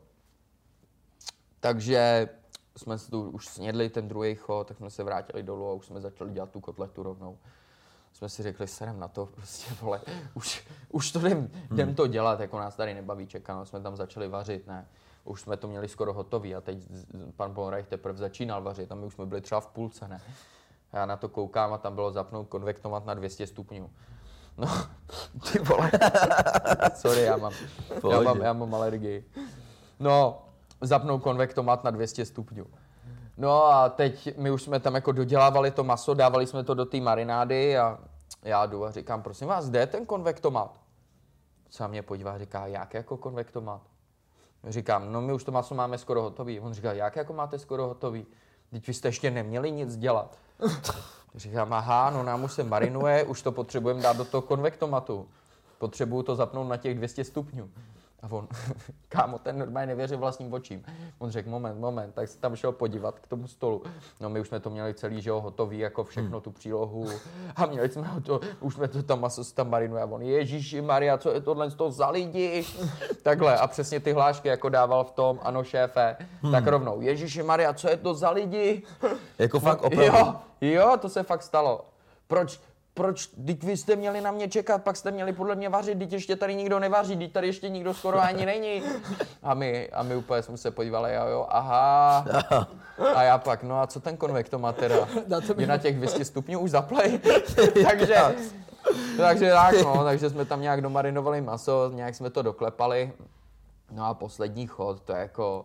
Takže jsme si tu už snědli ten druhý chod, tak jsme se vrátili dolů a už jsme začali dělat tu kotletu rovnou. Jsme si řekli, serem na to, prostě vole, už, už to jdem, jdem to dělat, jako nás tady nebaví, čekáme, jsme tam začali vařit, ne. Už jsme to měli skoro hotový a teď pan Bonreich teprve začínal vařit a my už jsme byli třeba v půlce, ne. Já na to koukám a tam bylo zapnout konvektomat na dvě stě stupňů. No, ty vole, sorry, já mám, já mám, já mám alergii. No, zapnout konvektomat na dvě stě stupňů. No a teď my už jsme tam jako dodělávali to maso, dávali jsme to do té marinády a já jdu a říkám, prosím vás, kde je ten konvektomat? Co mě podívá a říká, jak jako konvektomat? Říkám, no my už to maso máme skoro hotový. On říká, jak jako máte skoro hotový? Teď vy jste ještě neměli nic dělat. Říkám, aha, no nám už se marinuje, už to potřebujeme dát do toho konvektomatu. Potřebuju to zapnout na těch dvě stě stupňů. A on, kámo, ten normálně nevěřil vlastním očím. On řekl, moment, moment, tak se tam šel podívat k tomu stolu. No my už jsme to měli celý, že jo, hotový, jako všechno, hmm. tu přílohu. A měli jsme to, už jsme to tam maso tam marinuje. A on, Ježíši Maria, co je tohle z toho za lidi? Takhle, a přesně ty hlášky, jako dával v tom, ano šéfe, hmm. tak rovnou, Ježíši Maria, co je to za lidi? Jako fakt opravdu. Jo, jo, to se fakt stalo. Proč? Proč, teď vy jste měli na mě čekat, pak jste měli podle mě vařit, teď ještě tady nikdo nevaří, teď tady ještě nikdo skoro ani není. A my, a my úplně jsme se podívali, jo, jo, aha. A já pak, no a co ten konvektomat teda? Je na těch dvě stě stupňů už zaplej. takže, takže tak, no, takže jsme tam nějak domarinovali maso, nějak jsme to doklepali. No a poslední chod, to je jako,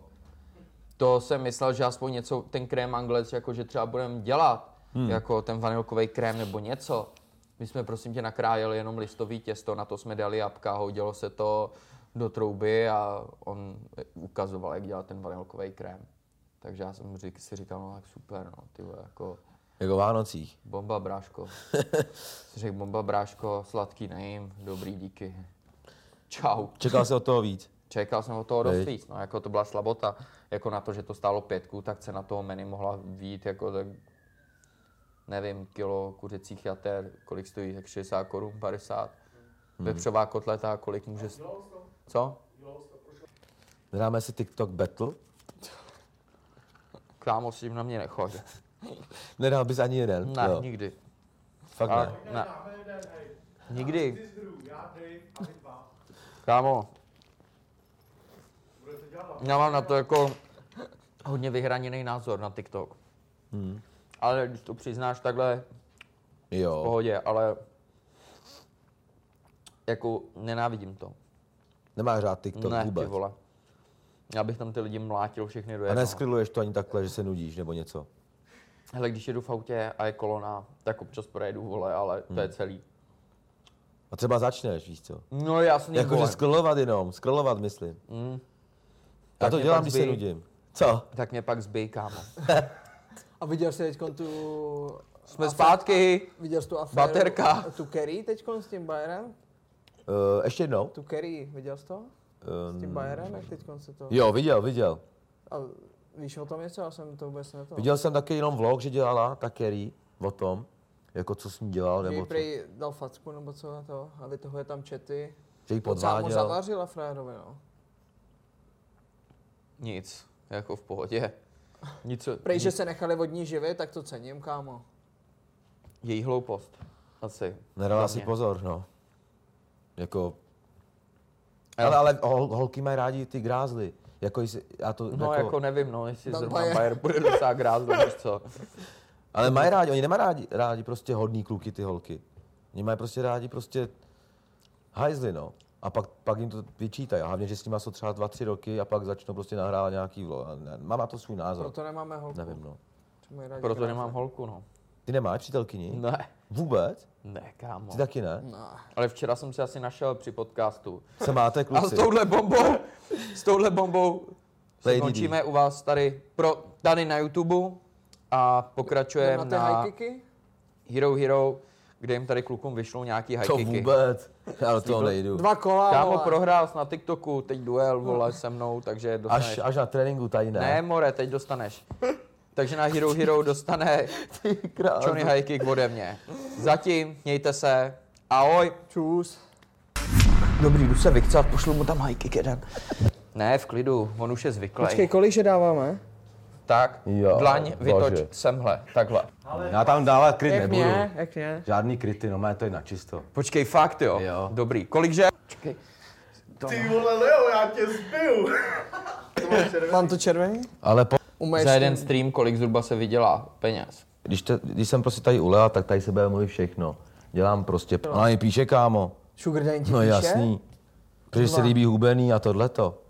to jsem myslel, že aspoň něco, ten krém anglec, jako že třeba budeme dělat, hmm. jako ten vanilkový krém nebo něco. My jsme prosím tě nakrájeli jenom listový těsto, na to jsme dali jabka, hodilo se to do trouby a on ukazoval, jak dělat ten vanilkový krém. Takže já jsem si říkal, no tak super, no, ty vole, jako... Jako Vánocích. Bomba, bráško. Jsi řekl, bomba, bráško, sladký nejím, dobrý, díky. Čau. Čekal jsi od toho víc? Čekal jsem od toho dost víc, no, jako to byla slabota. Jako na to, že to stálo pětku, tak cena toho menu mohla vyjít jako tak... Nevím, kilo kuřecích jater, kolik stojí, tak šedesát korun, padesát. Hmm. Vepřová kotleta, kolik může... Co? Dáme si TikTok battle? Kámo, s tím na mě nechoď. Nedal bys ani jeden? Ne, jo. nikdy. Fakt A, ne? ne. Nikdy. Kámo. Já mám na to jako hodně vyhraněný názor na TikTok. Hmm. Ale když to přiznáš takhle, jo. v pohodě, ale jako nenávidím to. Nemáš rád TikTok ne, vůbec? Ne, ty vole. Já bych tam ty lidi mlátil všechny do jednoho. A neskryluješ to ani takhle, že se nudíš nebo něco? Hele, když jedu v autě a je kolona, tak občas projedu, vole, ale hmm. to je celý. A třeba začneš, víš co? No jasný, jakože skrylovat jenom, skrylovat myslím. Hmm. Já to dělám, když se nudím. Co? Tak mě pak zbij, kámo. A viděl jsi teďkon tu... Jsme zpátky. Viděl jsi tu aféru? Baterka. Tu Kerry teďkon s tím Bayerem? Uh, ještě jednou? Tu Kerry, viděl jsi to? S tím Bayerem, jak teďkon se to... Jo, viděl, viděl. A víš o tom něco? Já jsem to vůbec neto. Viděl jsem taky jenom vlog, že dělala ta Kerry o tom, jako co s ní dělal, nebo co. Prej dal facku, nebo co na to, a vytahuje tam čety. Že jí podváděl. podváděl. Mu zavařila frajerovi, no. Nic, jako v pohodě. Nic, Prej, nic. že se nechali vodní živit, tak to cením, kámo. Její hloupost. Asi. Nedala si pozor, no. Jako... Ale, ale hol, holky mají rádi ty grázly. Jako jestli, já to, no jako... jako nevím, no, jestli Dan zrovna Bayer. Bayer bude docela grázlý, víš co. Ale mají rádi, oni nemají rádi, rádi prostě hodný kluky, ty holky. Oni mají prostě rádi prostě hajzly, no. A pak, pak jim to vyčítají. A hlavně, že s nima jsou třeba dva, tři roky a pak začnou prostě nahrávat nějaký vlog. Mám na to svůj názor. Proto nemáme holku. Nevím, no. Proto krásně. Nemám holku, no. Ty nemáš přítelkyni? Ne. Vůbec? Ne, kámo. Ty taky ne? No. Ale včera jsem si asi našel při podcastu. Se máte kluci? A s touhle bombou, s touhle bombou Lady Končíme u vás tady, pro, tady na YouTube a pokračujeme na, na, ty na high kicky? Hero Hero, kde jim tady klukům vyšlou nějaký high To kicky. vůbec. Já do toho nejdu. Dva kola, Kámo, vole. prohrál jsi na TikToku, teď duel, vole, se mnou, takže dostaneš. Až, až na tréninku tady ne. Ne, more, teď dostaneš. Takže na Hero Hero dostane Johnny high kick ode mě. Zatím, mějte se, ahoj. Čus. Dobrý, jdu se vykcat, pošlu mu tam high kick jeden. Ne, v klidu, on už je zvyklý. Počkej, kolik že dáváme? Tak, Jo, dlaň vytoč bože. semhle, takhle. Já tam dávat kryt Jak nebudu. mě, jak mě. Žádný kryty, no má to je na čisto. Počkej, fakt jo? Jo. Dobrý, kolikže? Počkej. Ty vole, Leo, já tě zbiju. Mám to červený? Ale po, Umeješ Za jeden stream, kolik zhruba se vydělá peněz? když, te, když jsem prostě tady u Lea, tak tady se bude mluvit všechno. Dělám prostě, ona mi píše, kámo. Sugar Daddy ti No píše? jasný. Protože se líbí hubený a tohleto.